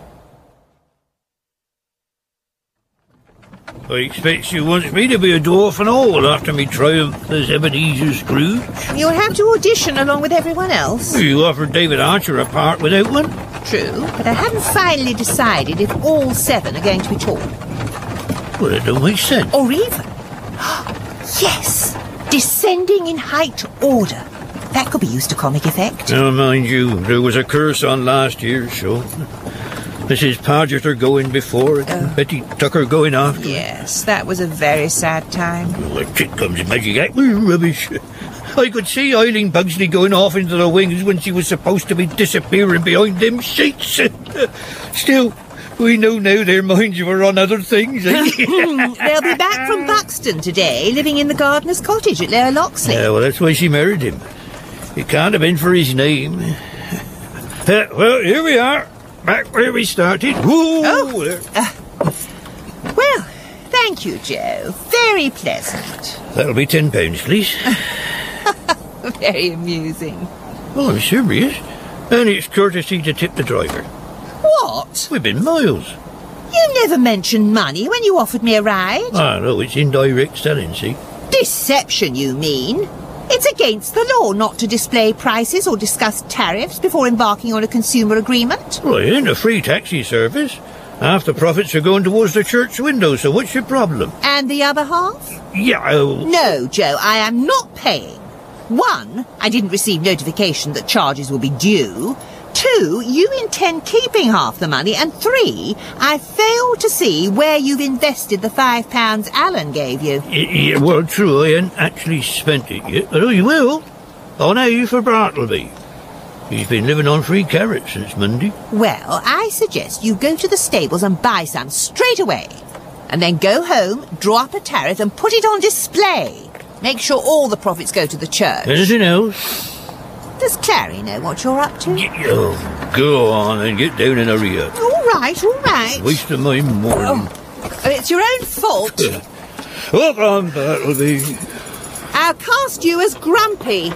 I expect she wants me to be a dwarf and all after me triumph as Ebenezer Scrooge. You'll have to audition along with everyone else. You offered David Archer a part without one? True, but I haven't finally decided if all 7 are going to be tall. Well, it don't make sense. Or even... yes! Descending in height order. That could be used to comic effect. Now, mind you, there was a curse on last year's show. Mrs. Podgeter going before and Betty Tucker going after. Yes, that was a very sad time. Well, like tit comes magic act. Rubbish. I could see Eileen Pugsley going off into the wings when she was supposed to be disappearing behind them sheets. Still, we know now their minds were on other things. They'll be back from Buxton today, living in the gardener's cottage at Lower Loxley. Yeah, well, that's why she married him. It can't have been for his name. Well, here we are, back where we started. Woo! Well, thank you, Joe. Very pleasant. That'll be £10, please. Very amusing. Oh, I'm serious. And it's courtesy to tip the driver. What? We've been miles. You never mentioned money when you offered me a ride. Ah, no, it's indirect selling, see? Deception, you mean? It's against the law not to display prices or discuss tariffs before embarking on a consumer agreement. Well, it ain't a free taxi service. Half the profits are going towards the church window, so what's your problem? And the other half? Yeah, No, Joe, I am not paying. 1, I didn't receive notification that charges will be due. 2, you intend keeping half the money. And 3, I fail to see where you've invested the £5 Alan gave you. Yeah, well, true, I ain't actually spent it yet, but I will. On A for Bartleby. He's been living on free carrots since Monday. Well, I suggest you go to the stables and buy some straight away. And then go home, draw up a tariff and put it on display. Make sure all the profits go to the church. Anything else? Does Clary know what you're up to? Oh, go on and get down and hurry up. All right. Wasting my morning. It's your own fault. Up on Bartleby. I'll cast you as grumpy.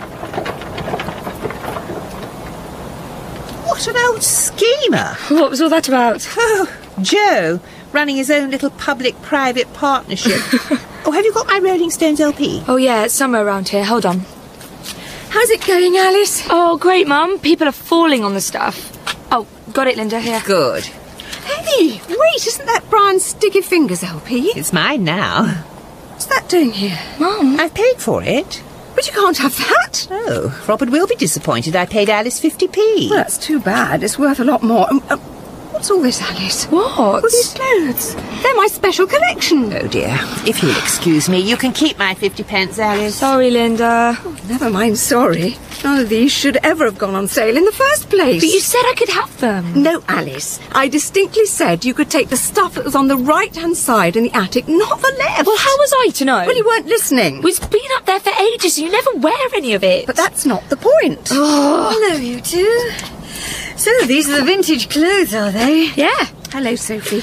What an old schemer. What was all that about? Oh, Joe, running his own little public-private partnership. Oh, have you got my Rolling Stones LP? Oh, yeah, it's somewhere around here. Hold on. How's it going, Alice? Oh, great, Mum. People are falling on the stuff. Oh, got it, Linda, here. Good. Hey, wait, isn't that Brian's Sticky Fingers LP? It's mine now. What's that doing here? Mum, I've paid for it. But you can't have that. Oh, Robert will be disappointed I paid Alice 50p. Well, that's too bad. It's worth a lot more. What's all this, Alice? What? All these clothes. They're my special collection. Oh, dear. If you'll excuse me, you can keep my 50p, Alice. Sorry, Linda. Oh, never mind, sorry. None of these should ever have gone on sale in the first place. But you said I could have them. No, Alice. I distinctly said you could take the stuff that was on the right-hand side in the attic, not the left. Well, how was I to know? Well, you weren't listening. We've been up there for ages. You never wear any of it. But that's not the point. Oh. Hello, you two. So, these are the vintage clothes, are they? Yeah. Hello, Sophie.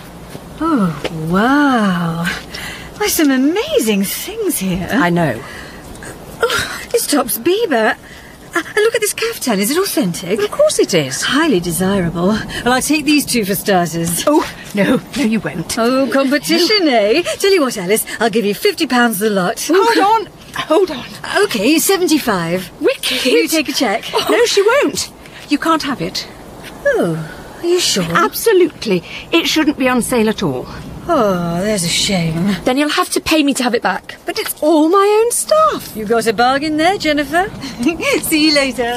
Oh, wow. There's some amazing things here. I know. Oh, this top's Bieber. And look at this caftan. Is it authentic? Well, of course it is. Highly desirable. Well, I'll take these two for starters. Oh, no, you won't. Oh, competition, eh? Tell you what, Alice, I'll give you £50 the lot. Hold on. OK, 75. Wicked. You take a cheque. Oh. No, she won't. You can't have it. Oh, are you sure? Absolutely. It shouldn't be on sale at all. Oh, there's a shame. Then you'll have to pay me to have it back. But it's all my own stuff. You got a bargain there, Jennifer. See you later.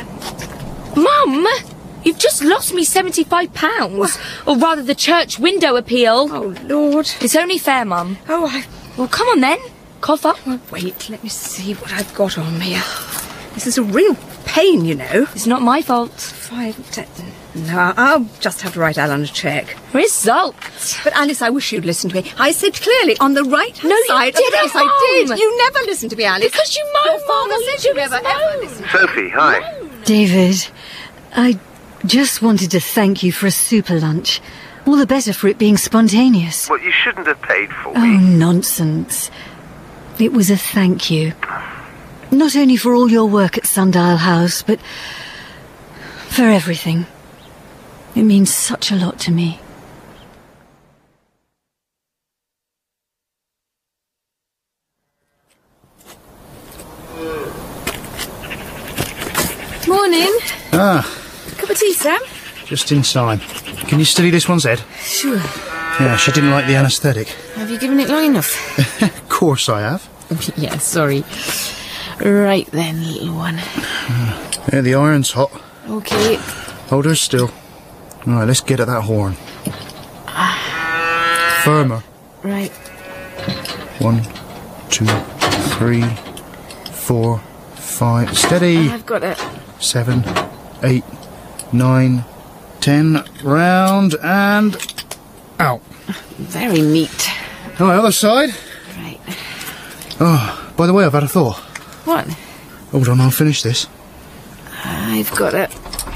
Mum, you've just lost me £75. What? Or rather, the church window appeal. Oh, Lord. It's only fair, Mum. Oh, Well, come on then. Cough up. Well, wait, let me see what I've got on me. This is a real pain, you know. It's not my fault. 5, 10... No, I'll just have to write Alan a cheque. Results. But Alice, I wish you'd listen to me. I said clearly on the right-hand side. No, you didn't. Yes, I did. You never listened to me, Alice. Because you moan. Your father said you never ever listened. Sophie, hi. David, I just wanted to thank you for a super lunch. All the better for it being spontaneous. Well, you shouldn't have paid for me. Oh, nonsense. It was a thank you. Not only for all your work at Sundial House, but for everything. It means such a lot to me. Morning. Cup of tea, Sam? Just in time. Can you steady this one's head? Sure. Yeah, she didn't like the anaesthetic. Have you given it long enough? Of course I have. Yeah, sorry. Right then, little one. Yeah, the iron's hot. Okay. Hold her still. All right, let's get at that horn. Firmer. Right. 1, 2, 3, 4, 5. Steady. I've got it. 7, 8, 9, 10. Round and out. Very neat. All right, other side. Right. Oh, by the way, I've had a thought. What? Hold on, I'll finish this. I've got it.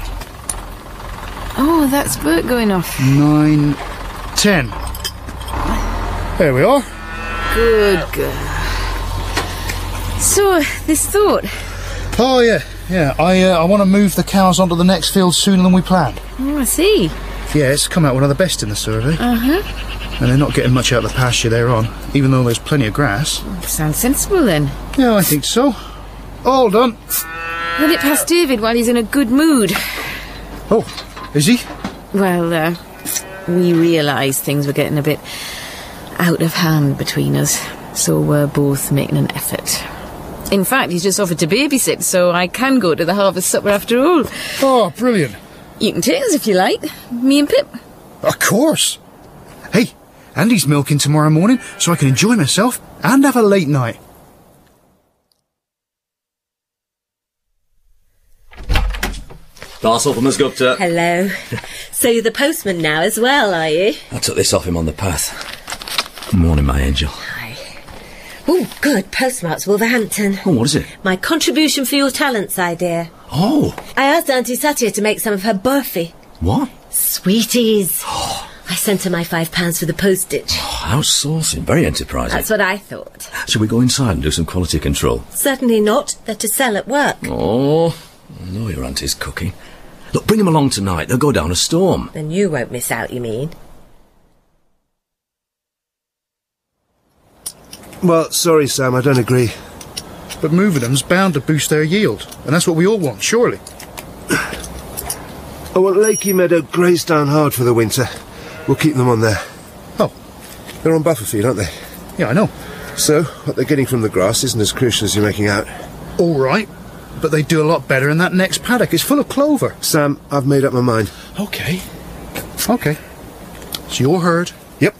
Oh, that spurt going off. 9, 10. There we are. Good girl. So, this thought. Oh, yeah. I want to move the cows onto the next field sooner than we planned. Oh, I see. Yeah, it's come out one of the best in the survey. Uh-huh. And they're not getting much out of the pasture they're on, even though there's plenty of grass. Sounds sensible, then. Yeah, I think so. All done. Run it past David while he's in a good mood. Oh, is he? Well, we realised things were getting a bit out of hand between us, so we're both making an effort. In fact, he's just offered to babysit, so I can go to the harvest supper after all. Oh, brilliant. You can take us if you like. Me and Pip. Of course. Hey, Andy's milking tomorrow morning, so I can enjoy myself and have a late night. Parcel from Musgupta. Hello. So you're the postman now as well, are you? I took this off him on the path. Morning, my angel. Hi. Oh, good. Postmark's Wolverhampton. Oh, what is it? My contribution for your talents idea. Oh. I asked Auntie Satya to make some of her burfi. What? Sweeties. I sent her my £5 for the postage. How saucy. Very enterprising. That's what I thought. Shall we go inside and do some quality control? Certainly not. They're to sell at work. Oh, I know your auntie's cooking. Look, bring them along tonight. They'll go down a storm. Then you won't miss out, you mean? Well, sorry, Sam, I don't agree. But moving them's bound to boost their yield, and that's what we all want, surely. I want Lakey Meadow grazed down hard for the winter. We'll keep them on there. Oh. They're on buffer feed, aren't they? Yeah, I know. So, what they're getting from the grass isn't as crucial as you're making out. All right. But they do a lot better in that next paddock. It's full of clover. Sam, I've made up my mind. Okay. Okay. It's your herd. Yep.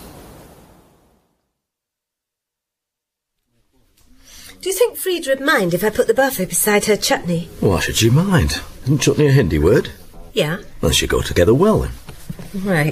Do you think Frieda would mind if I put the buffet beside her chutney? Why should you mind? Isn't chutney a Hindi word? Yeah. Well, they should go together well, then. Right.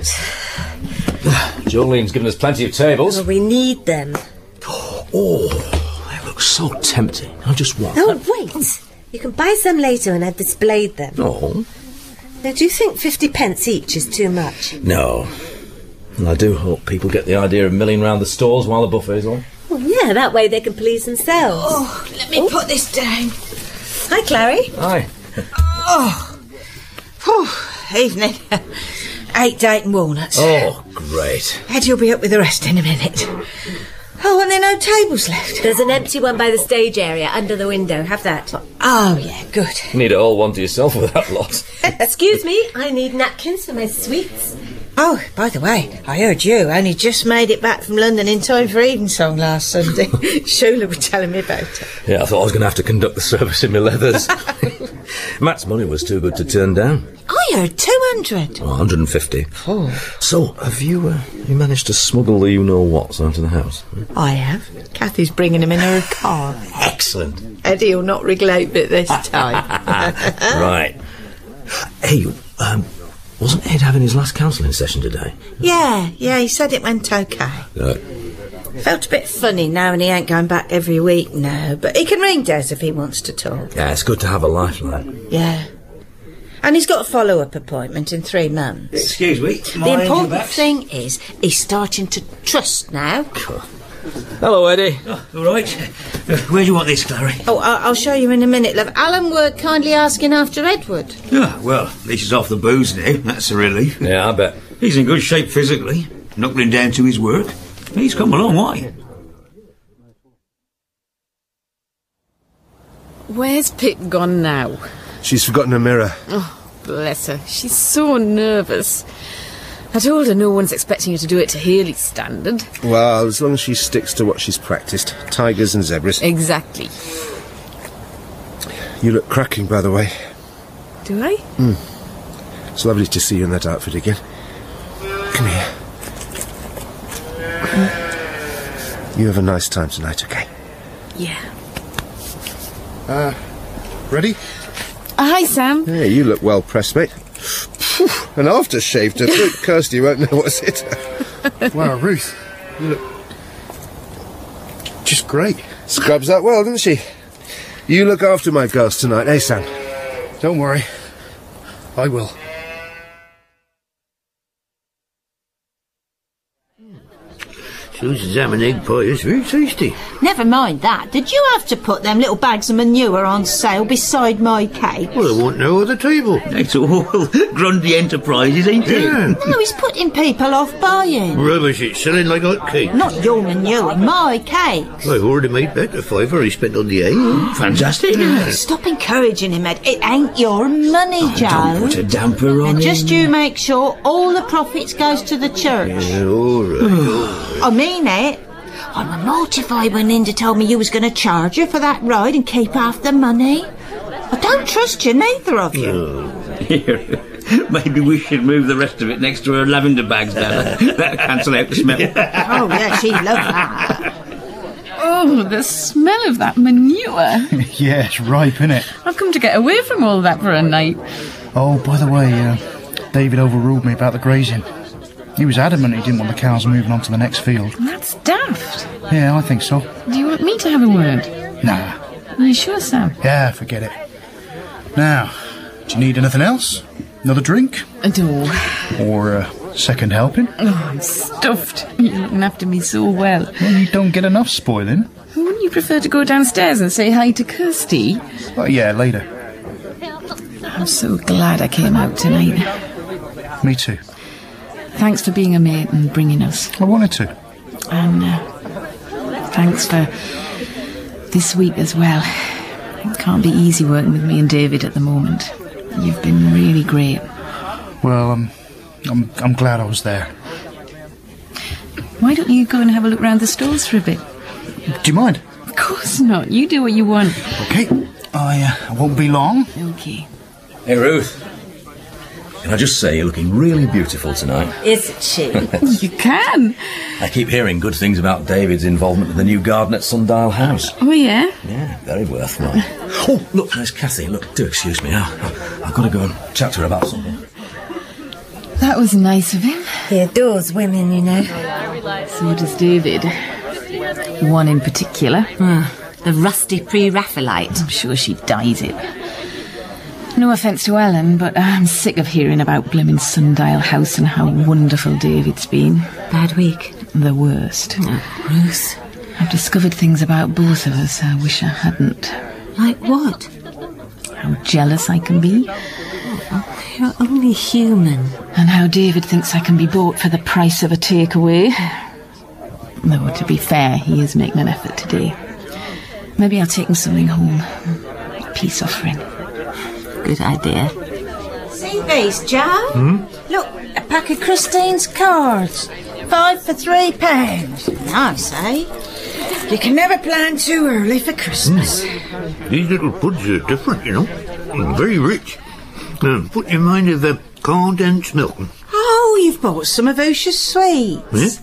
Jolene's given us plenty of tables. Well, we need them. Oh, they look so tempting. I just want... Oh, wait. You can buy some later when I've displayed them. Oh. Now, do you think 50 pence each is too much? No. And I do hope people get the idea of milling round the stalls while the buffet's on. Well, yeah, that way they can please themselves. Oh, let me put this down. Hi, Clary. Hi. Oh. Whew. Evening. 8 Dayton walnuts. Oh, great. Eddie will be up with the rest in a minute. Oh, and there are no tables left. There's an empty one by the stage area under the window. Have that. Oh, yeah, good. You need it all one to yourself with that lot. Excuse me, I need napkins for my sweets. Oh, by the way, I heard you only just made it back from London in time for Evensong last Sunday. Shula was telling me about it. Yeah, I thought I was going to have to conduct the service in my leathers. Matt's money was too good to turn down. I heard 200. Oh, 150. Oh. So, have you managed to smuggle the you-know-whats onto the house? I have. Kathy's bringing him in her car. Excellent. Eddie will not wriggle out bit this time. Right. Hey, wasn't Ed having his last counselling session today? Yeah, he said it went okay. Felt a bit funny now and he ain't going back every week now, but he can ring Des if he wants to talk. Yeah, it's good to have a lifeline. Yeah. And he's got a follow-up appointment in 3 months. Excuse me. The important thing is he's starting to trust now. Hello, Eddie. Oh, all right. Where do you want this, Clary? Oh, I'll show you in a minute, love. Alan were kindly asking after Edward. Yeah, well, at least he's off the booze now. That's a relief. Yeah, I bet. He's in good shape physically, knuckling down to his work. He's come a long way. Where's Pip gone now? She's forgotten her mirror. Oh, bless her. She's so nervous. I told her no one's expecting her to do it to Haley's standard. Well, as long as she sticks to what she's practised. Tigers and zebras. Exactly. You look cracking, by the way. Do I? It's lovely to see you in that outfit again. Come here. You have a nice time tonight, okay? Yeah. Ready? Hi, Sam. Yeah, you look well pressed, mate. An aftershave to boot. Kirsty won't know what's it. Wow, Ruth, you look just great. Scrubs that well, doesn't she? You look after my girls tonight, eh, Sam? Don't worry. I will. Susan's ham and egg pie is very tasty. Never mind that. Did you have to put them little bags of manure on sale beside my cake? Well, I want no other table. That's all Grundy Enterprises, ain't it? No, he's putting people off buying. Rubbish, it's selling like hot cake. Not your manure, my cakes. I've already made back the £5 he spent on the egg. Fantastic. Stop encouraging him, Ed. It ain't your money, Joe. Don't put a damper on And him. just you make sure all the profits goes to the church. Yeah, all right. I mean it. I'm mortified when Linda told me you was going to charge her for that ride and keep half the money. I don't trust you, neither of you. Maybe we should move the rest of it next to her lavender bags, Bella. That'll cancel out the smell. Oh, yeah, she'd love that. Oh, the smell of that manure. Yeah, it's ripe, innit? I've come to get away from all that for a night. Oh, by the way, David overruled me about the grazing. He was adamant he didn't want the cows moving on to the next field. That's daft. Yeah, I think so. Do you want me to have a word? Nah. Are you sure, Sam? Yeah, forget it. Now, do you need anything else? Another drink? No. Or a second helping? Oh, I'm stuffed. You're looking after me so well. Well, you don't get enough spoiling. Wouldn't you prefer to go downstairs and say hi to Kirsty? Oh, yeah, later. I'm so glad I came out tonight. Me too. Thanks for being a mate and bringing us. I wanted to. And thanks for this week as well. It can't be easy working with me and David at the moment. You've been really great. Well, I'm glad I was there. Why don't you go and have a look round the stores for a bit? Do you mind? Of course not. You do what you want. Okay. I won't be long. Okay. Hey, Ruth. Can I just say you're looking really beautiful tonight? Isn't she? You can. I keep hearing good things about David's involvement with the new garden at Sundial House. Oh, yeah? Yeah, very worthwhile. Oh, look, there's Kathy. Look, do excuse me. I've got to go and chat to her about something. That was nice of him. He adores women, you know. So does David. One in particular. The rusty pre-Raphaelite. I'm sure she dyes it. No offence to Ellen, but I'm sick of hearing about blimmin' Sundial House and how wonderful David's been. Bad week? The worst. Oh, Ruth. I've discovered things about both of us I wish I hadn't. Like what? How jealous I can be. You're only human. And how David thinks I can be bought for the price of a takeaway. Though, to be fair, he is making an effort today. Maybe I'll take him something home. A peace offering. Good idea. See these, Joe? Look, a pack of Christine's cards. 5 for £3. Nice, eh? You can never plan too early for Christmas. These little puds are different, you know. Very rich. Put in mind of the condensed milk. Oh, you've bought some of Usha's sweets.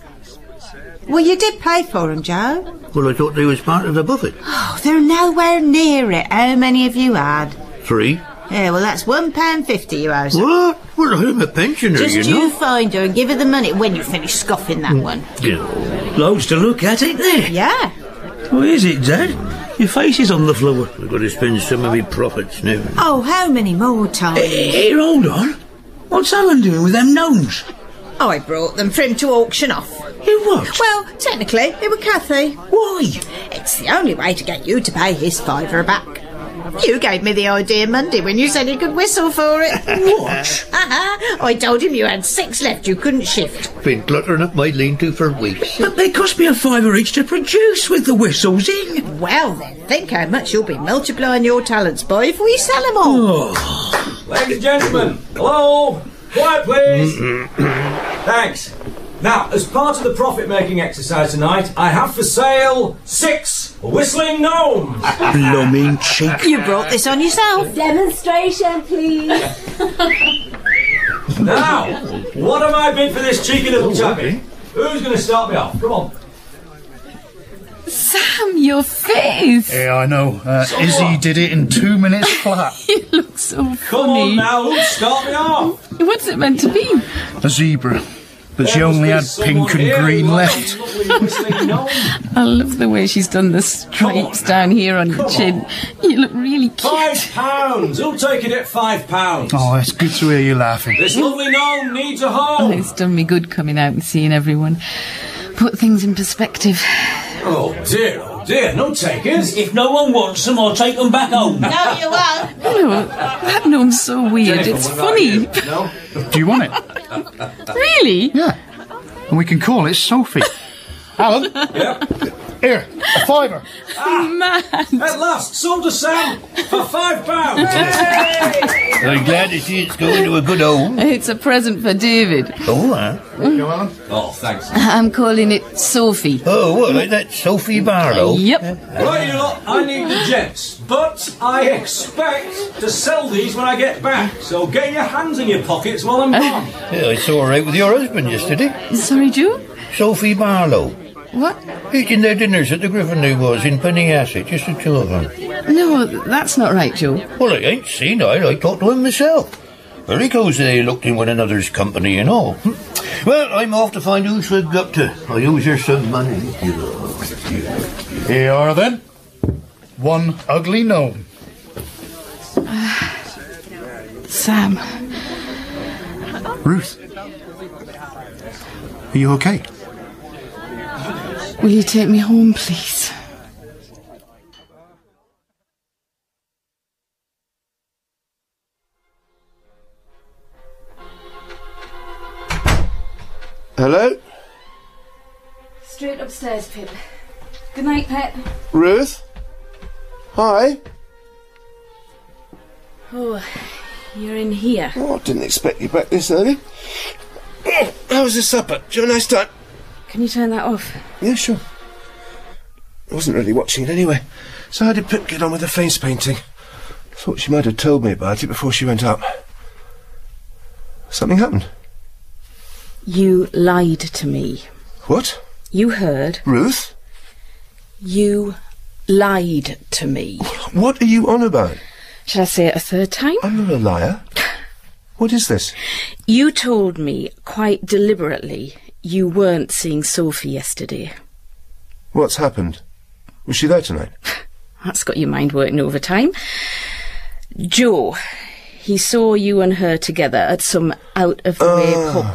Yeah? Well, you did pay for them, Joe. Well, I thought they was part of the buffet. Oh, they're nowhere near it. How many have you had? 3. Yeah, well, that's £1.50 you owe. What? Well, I'm a pensioner, Just you know. you find her and give her the money when you finish scoffing that one. Loads to look at, ain't there? Yeah. What is it, Dad? Your face is on the floor. I've got to spend some of my profits now. Oh, how many more times? Here, hold on. What's Alan doing with them gnomes? I brought them for him to auction off. You what? Well, technically, they were Kathy. Why? It's the only way to get you to pay his £5 back. You gave me the idea Monday when you said he could whistle for it. What? I told him you had 6 left you couldn't shift. Been cluttering up my lean-to for weeks. But they cost me £5 each to produce with the whistles in. Well, then, think how much you'll be multiplying your talents by if we sell them all. Oh. Ladies and gentlemen, hello? Quiet, please. Thanks. Now, as part of the profit-making exercise tonight, I have for sale 6 whistling gnomes. Blooming cheek. You brought this on yourself. Demonstration, please. Now, what am I bid for this cheeky little chappie? Who's going to start me off? Come on. Sam, your face! Yeah, I know. Izzy did it in 2 minutes flat. You look so funny. Come on now, start me off. What's it meant to be? A zebra. But she only had pink and green left. I love the way she's done the stripes down here on your chin. You look really cute. £5! Who'll take it at £5? Oh, it's good to hear you laughing. This lovely gnome needs a home. Oh, it's done me good coming out and seeing everyone. Put things in perspective. Oh dear, no takers. If no one wants them, I'll take them back home. No, you won't. No, that gnome's so weird. It's funny. Do you want it? Really? Yeah. And we can call it Sophie. Alan? Yep. Here, a £5. Man. At last, sold to Sam for £5. I'm glad to see it's going to a good home. It's a present for David. Oh, There you go, Alan. Oh, thanks. I'm calling it Sophie. Oh, what, like that Sophie Barlow? Yep. Right, you lot, I need the gents, but I expect to sell these when I get back, so get your hands in your pockets while I'm gone. Yeah, I saw her out with your husband yesterday. Sorry, Joe? Sophie Barlow. What? Eating their dinners at the Griffin they was in Pennyasset, just the two of them. No, that's not right, Joe. Well, I ain't seen it. I talked to him myself. Very cosy they looked in one another's company and all. Well, I'm off to find who's swigged up to. I owes her some money. Here you are, then. One ugly gnome. Sam. Ruth. Are you okay? Will you take me home, please? Hello? Straight upstairs, Pip. Good night, Pet. Ruth? Hi? Oh, you're in here. Oh, I didn't expect you back this early. How was the supper? Did you have a nice time? Can you turn that off? Yeah, sure. I wasn't really watching it anyway. So how did Pip get on with the face painting? Thought she might have told me about it before she went up. Something happened. You lied to me. What? You heard. Ruth? You lied to me. What are you on about? Shall I say it a third time? I'm not a liar. What is this? You told me quite deliberately you weren't seeing Sophie yesterday. What's happened? Was she there tonight? That's got your mind working overtime. Joe, he saw you and her together at some out-of-the-way pub.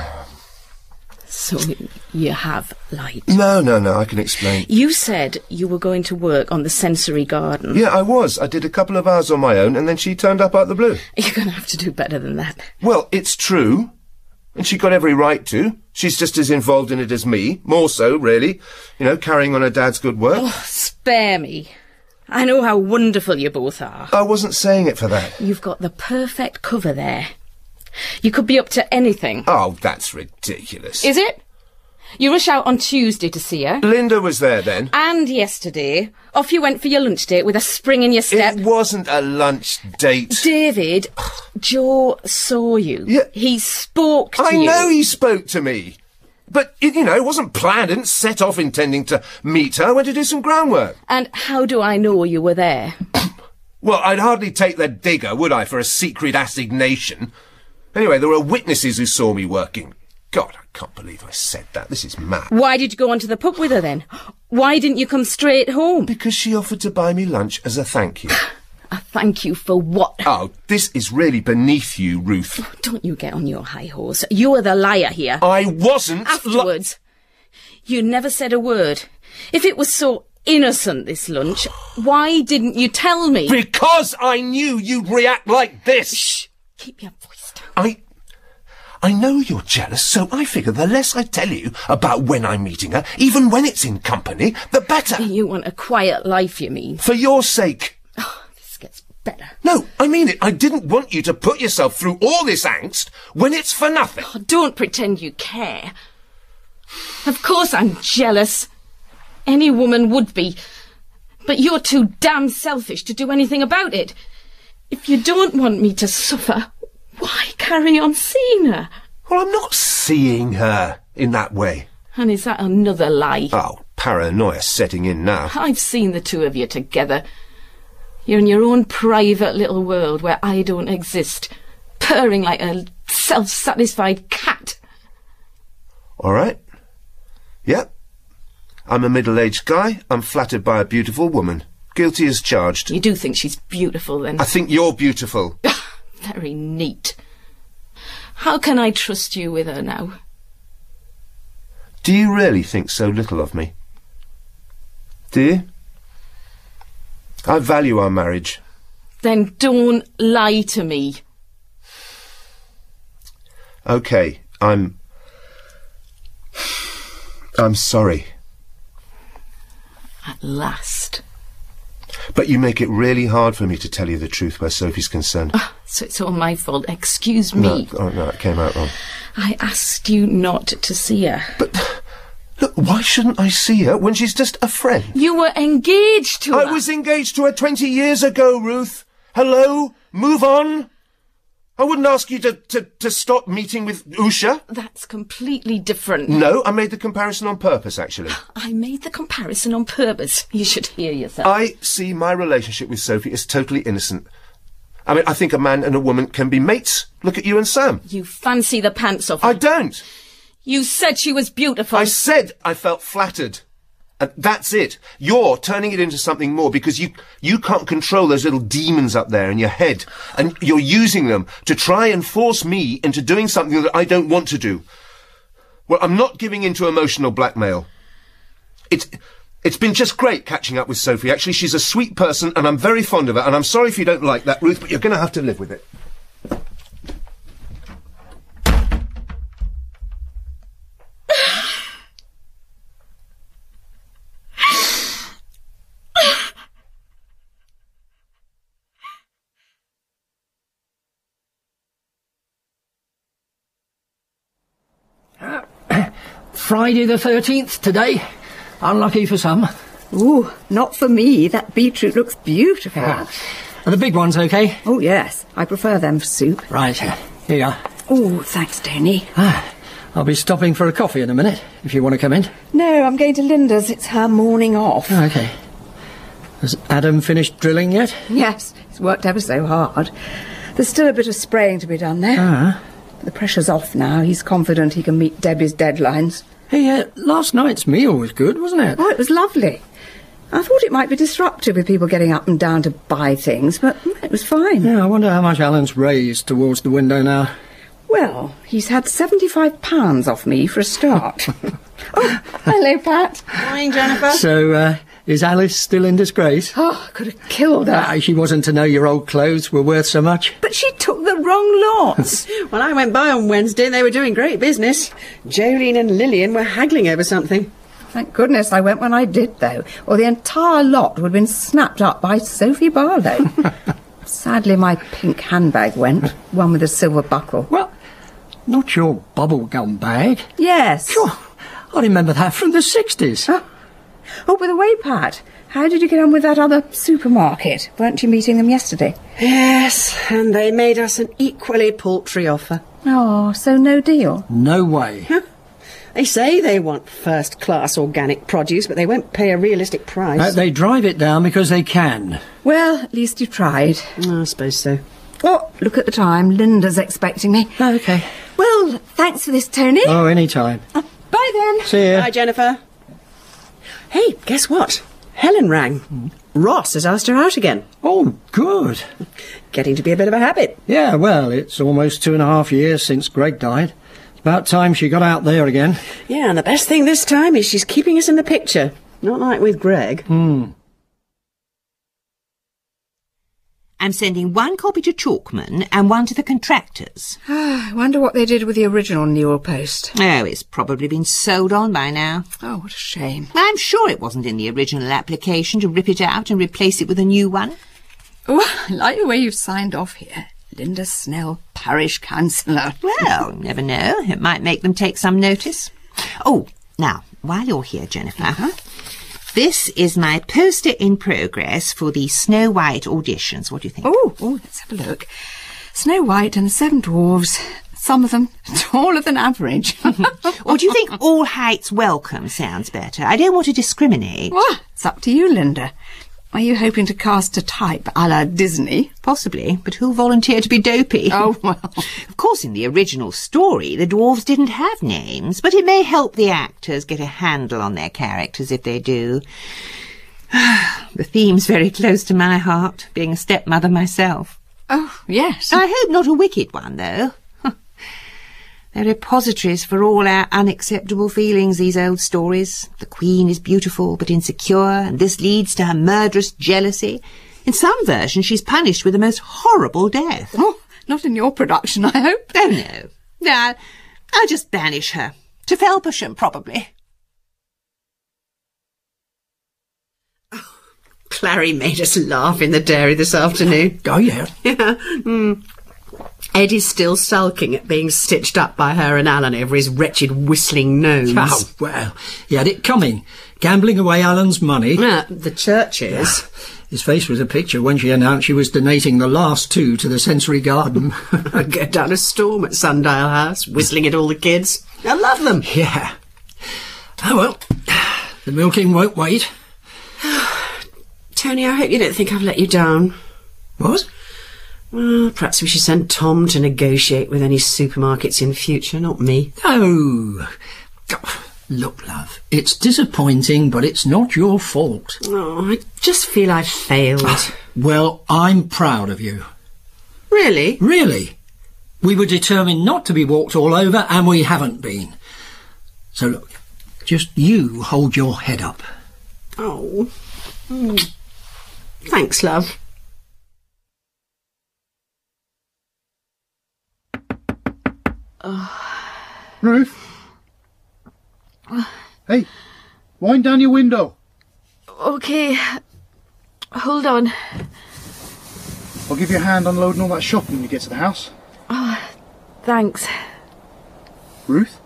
So you have lied. No, I can explain. You said you were going to work on the sensory garden. Yeah, I was. I did a couple of hours on my own, and then she turned up out the blue. You're going to have to do better than that. Well, it's true. And she got every right to. She's just as involved in it as me. More so, really. You know, carrying on her dad's good work. Oh, spare me. I know how wonderful you both are. I wasn't saying it for that. You've got the perfect cover there. You could be up to anything. Oh, that's ridiculous. Is it? You rush out on Tuesday to see her. Linda was there then. And yesterday, off you went for your lunch date with a spring in your step. It wasn't a lunch date. David, Joe saw you. Yeah. He spoke to you. I know he spoke to me. But, you know, it wasn't planned. I didn't set off intending to meet her. I went to do some groundwork. And how do I know you were there? Well, I'd hardly take the digger, would I, for a secret assignation? Anyway, there were witnesses who saw me working. God, I can't believe I said that. This is mad. Why did you go on to the pub with her then? Why didn't you come straight home? Because she offered to buy me lunch as a thank you. A thank you for what? Oh, this is really beneath you, Ruth. Oh, don't you get on your high horse. You were the liar here. I wasn't. Afterwards, you never said a word. If it was so innocent, this lunch, why didn't you tell me? Because I knew you'd react like this. Shh. Keep your voice down. I know you're jealous, so I figure the less I tell you about when I'm meeting her, even when it's in company, the better. You want a quiet life, you mean? For your sake. Oh, this gets better. No, I mean it. I didn't want you to put yourself through all this angst when it's for nothing. Oh, don't pretend you care. Of course I'm jealous. Any woman would be. But you're too damn selfish to do anything about it. If you don't want me to suffer, why carry on seeing her? Well, I'm not seeing her in that way. And is that another lie? Oh, paranoia setting in now. I've seen the two of you together. You're in your own private little world where I don't exist, purring like a self-satisfied cat. All right. Yep. I'm a middle-aged guy. I'm flattered by a beautiful woman. Guilty as charged. You do think she's beautiful, then? I think you're beautiful. Very neat. How can I trust you with her now? Do you really think so little of me? Do you? I value our marriage. Then don't lie to me. OK, I'm sorry. At last. But you make it really hard for me to tell you the truth where Sophie's concerned. So it's all my fault. Excuse me. No, it came out wrong. I asked you not to see her. But, look, why shouldn't I see her when she's just a friend? You were engaged to her. I was engaged to her 20 years ago, Ruth. Hello? Move on. I wouldn't ask you to stop meeting with Usha. That's completely different. No, I made the comparison on purpose, actually. I made the comparison on purpose. You should hear yourself. I see my relationship with Sophie as totally innocent. I mean, I think a man and a woman can be mates. Look at you and Sam. You fancy the pants off her. I don't. You said she was beautiful. I said I felt flattered. And that's it. You're turning it into something more because you can't control those little demons up there in your head. And you're using them to try and force me into doing something that I don't want to do. Well, I'm not giving in to emotional blackmail. It's been just great catching up with Sophie. Actually, she's a sweet person and I'm very fond of her. And I'm sorry if you don't like that, Ruth, but you're going to have to live with it. Friday the 13th today. Unlucky for some. Ooh, not for me. That beetroot looks beautiful. Are the big ones okay? Oh, yes. I prefer them for soup. Right. Here you are. Oh, thanks, Tony. I'll be stopping for a coffee in a minute, if you want to come in. No, I'm going to Linda's. It's her morning off. Oh, OK. Has Adam finished drilling yet? Yes. He's worked ever so hard. There's still a bit of spraying to be done there. The pressure's off now. He's confident he can meet Debbie's deadlines. Hey, last night's meal was good, wasn't it? Oh, it was lovely. I thought it might be disruptive with people getting up and down to buy things, but it was fine. Yeah, I wonder how much Alan's raised towards the window now. Well, he's had £75 off me for a start. Oh, hello, Pat. Morning, Jennifer. So, is Alice still in disgrace? Oh, I could have killed her. She wasn't to know your old clothes were worth so much. But she took the wrong lot. Well, I went by on Wednesday and they were doing great business. Jolene and Lillian were haggling over something. Thank goodness I went when I did, though, or the entire lot would have been snapped up by Sophie Barlow. Sadly, my pink handbag went, one with a silver buckle. Well, not your bubblegum bag. Yes. Sure, I remember that from the 60s. Oh, by the way, Pat, how did you get on with that other supermarket? Weren't you meeting them yesterday? Yes, and they made us an equally paltry offer. Oh, so no deal? No way. Huh? They say they want first-class organic produce, but they won't pay a realistic price. They drive it down because they can. Well, at least you tried. I suppose so. Oh, look at the time. Linda's expecting me. Oh, OK. Well, thanks for this, Tony. Oh, any time. Bye, then. See ya. Bye, Jennifer. Hey, guess what? Helen rang. Ross has asked her out again. Oh, good. Getting to be a bit of a habit. Yeah, well, it's almost 2.5 years since Greg died. It's about time she got out there again. Yeah, and the best thing this time is she's keeping us in the picture. Not like with Greg. I'm sending one copy to Chalkman and one to the contractors. I wonder what they did with the original Newell Post. Oh, it's probably been sold on by now. Oh, what a shame. I'm sure it wasn't in the original application to rip it out and replace it with a new one. Oh, I like the way you've signed off here. Linda Snell, Parish Councillor. Well, you never know. It might make them take some notice. Oh, now, while you're here, Jennifer... This is my poster in progress for the Snow White auditions. What do you think? Oh, let's have a look. Snow White and the Seven Dwarfs, Some of them taller than average. Or do you think all heights welcome sounds better? I don't want to discriminate. Well, it's up to you, Linda. Are you hoping to cast a type a la Disney? Possibly, but who'll volunteer to be Dopey? Oh, well. Of course, in the original story, the dwarves didn't have names, but it may help the actors get a handle on their characters if they do. The theme's very close to my heart, being a stepmother myself. Oh, yes. I hope not a wicked one, though. They're repositories for all our unacceptable feelings, these old stories. The Queen is beautiful but insecure, and this leads to her murderous jealousy. In some versions, she's punished with the most horrible death. Oh, not in your production, I hope. Oh, no. No, I'll just banish her. To Felpersham, probably. Oh, Clary made us laugh in the dairy this afternoon. Oh, yeah? Yeah. Eddie's still sulking at being stitched up by her and Alan over his wretched whistling nose. Oh, well, he had it coming. Gambling away Alan's money. The churches. His face was a picture when she announced she was donating the last 2 to the sensory garden. I'd go down a storm at Sundial House, whistling at all the kids. I love them. Yeah. Oh, well, the milking won't wait. Tony, I hope you don't think I've let you down. What? Well, perhaps we should send Tom to negotiate with any supermarkets in future, not me. Oh, look, love, it's disappointing, but it's not your fault. Oh, I just feel I've failed. Well, I'm proud of you. Really? Really. We were determined not to be walked all over, and we haven't been. So look, just you hold your head up. Oh. Thanks, love. Ruth? Hey, wind down your window. OK. Hold on. I'll give you a hand unloading all that shopping when you get to the house. Oh, thanks. Ruth?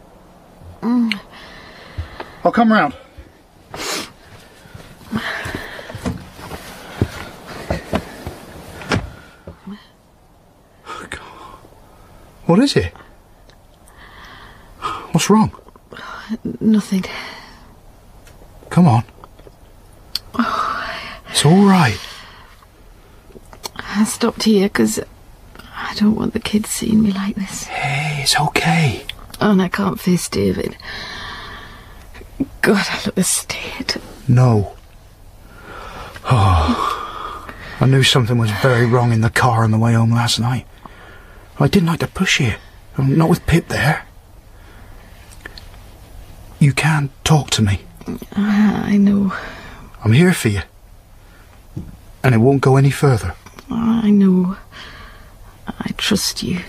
I'll come round. What is it? What's wrong? Nothing. Come on. It's all right. I stopped here because I don't want the kids seeing me like this. Hey, it's okay. And I can't face David. God, I look a state. No. Oh, I knew something was very wrong in the car on the way home last night. I didn't like to push you. Not with Pip there. You can talk to me. I know. I'm here for you. And it won't go any further. I know. I trust you.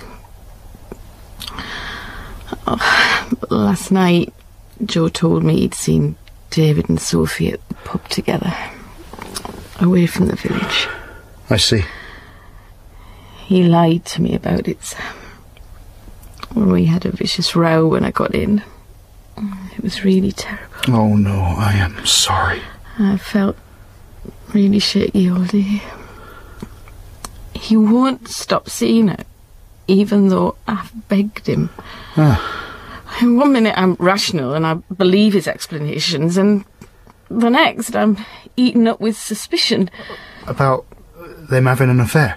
Oh, but last night, Joe told me he'd seen David and Sophie at the pub together, away from the village. I see. He lied to me about it, Sam. We had a vicious row when I got in. It was really terrible. Oh, no, I am sorry. I felt really shaky all day. He won't stop seeing her, even though I've begged him. In 1 minute I'm rational and I believe his explanations, and the next I'm eaten up with suspicion. About them having an affair?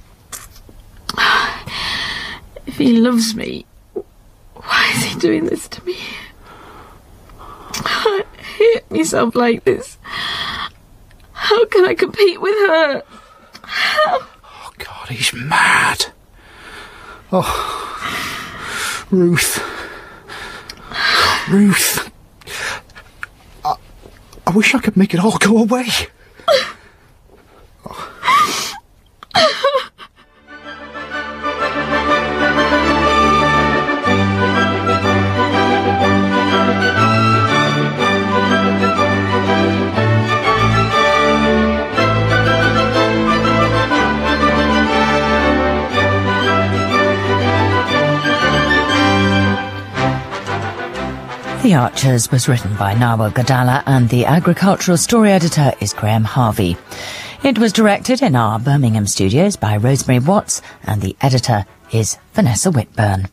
If he loves me, why is he doing this to me? I hate myself like this. How can I compete with her? How? Oh, God, he's mad. Oh, Ruth. Ruth. I wish I could make it all go away. The Archers was written by Nawal Gadala and the agricultural story editor is Graham Harvey. It was directed in our Birmingham studios by Rosemary Watts and the editor is Vanessa Whitburn.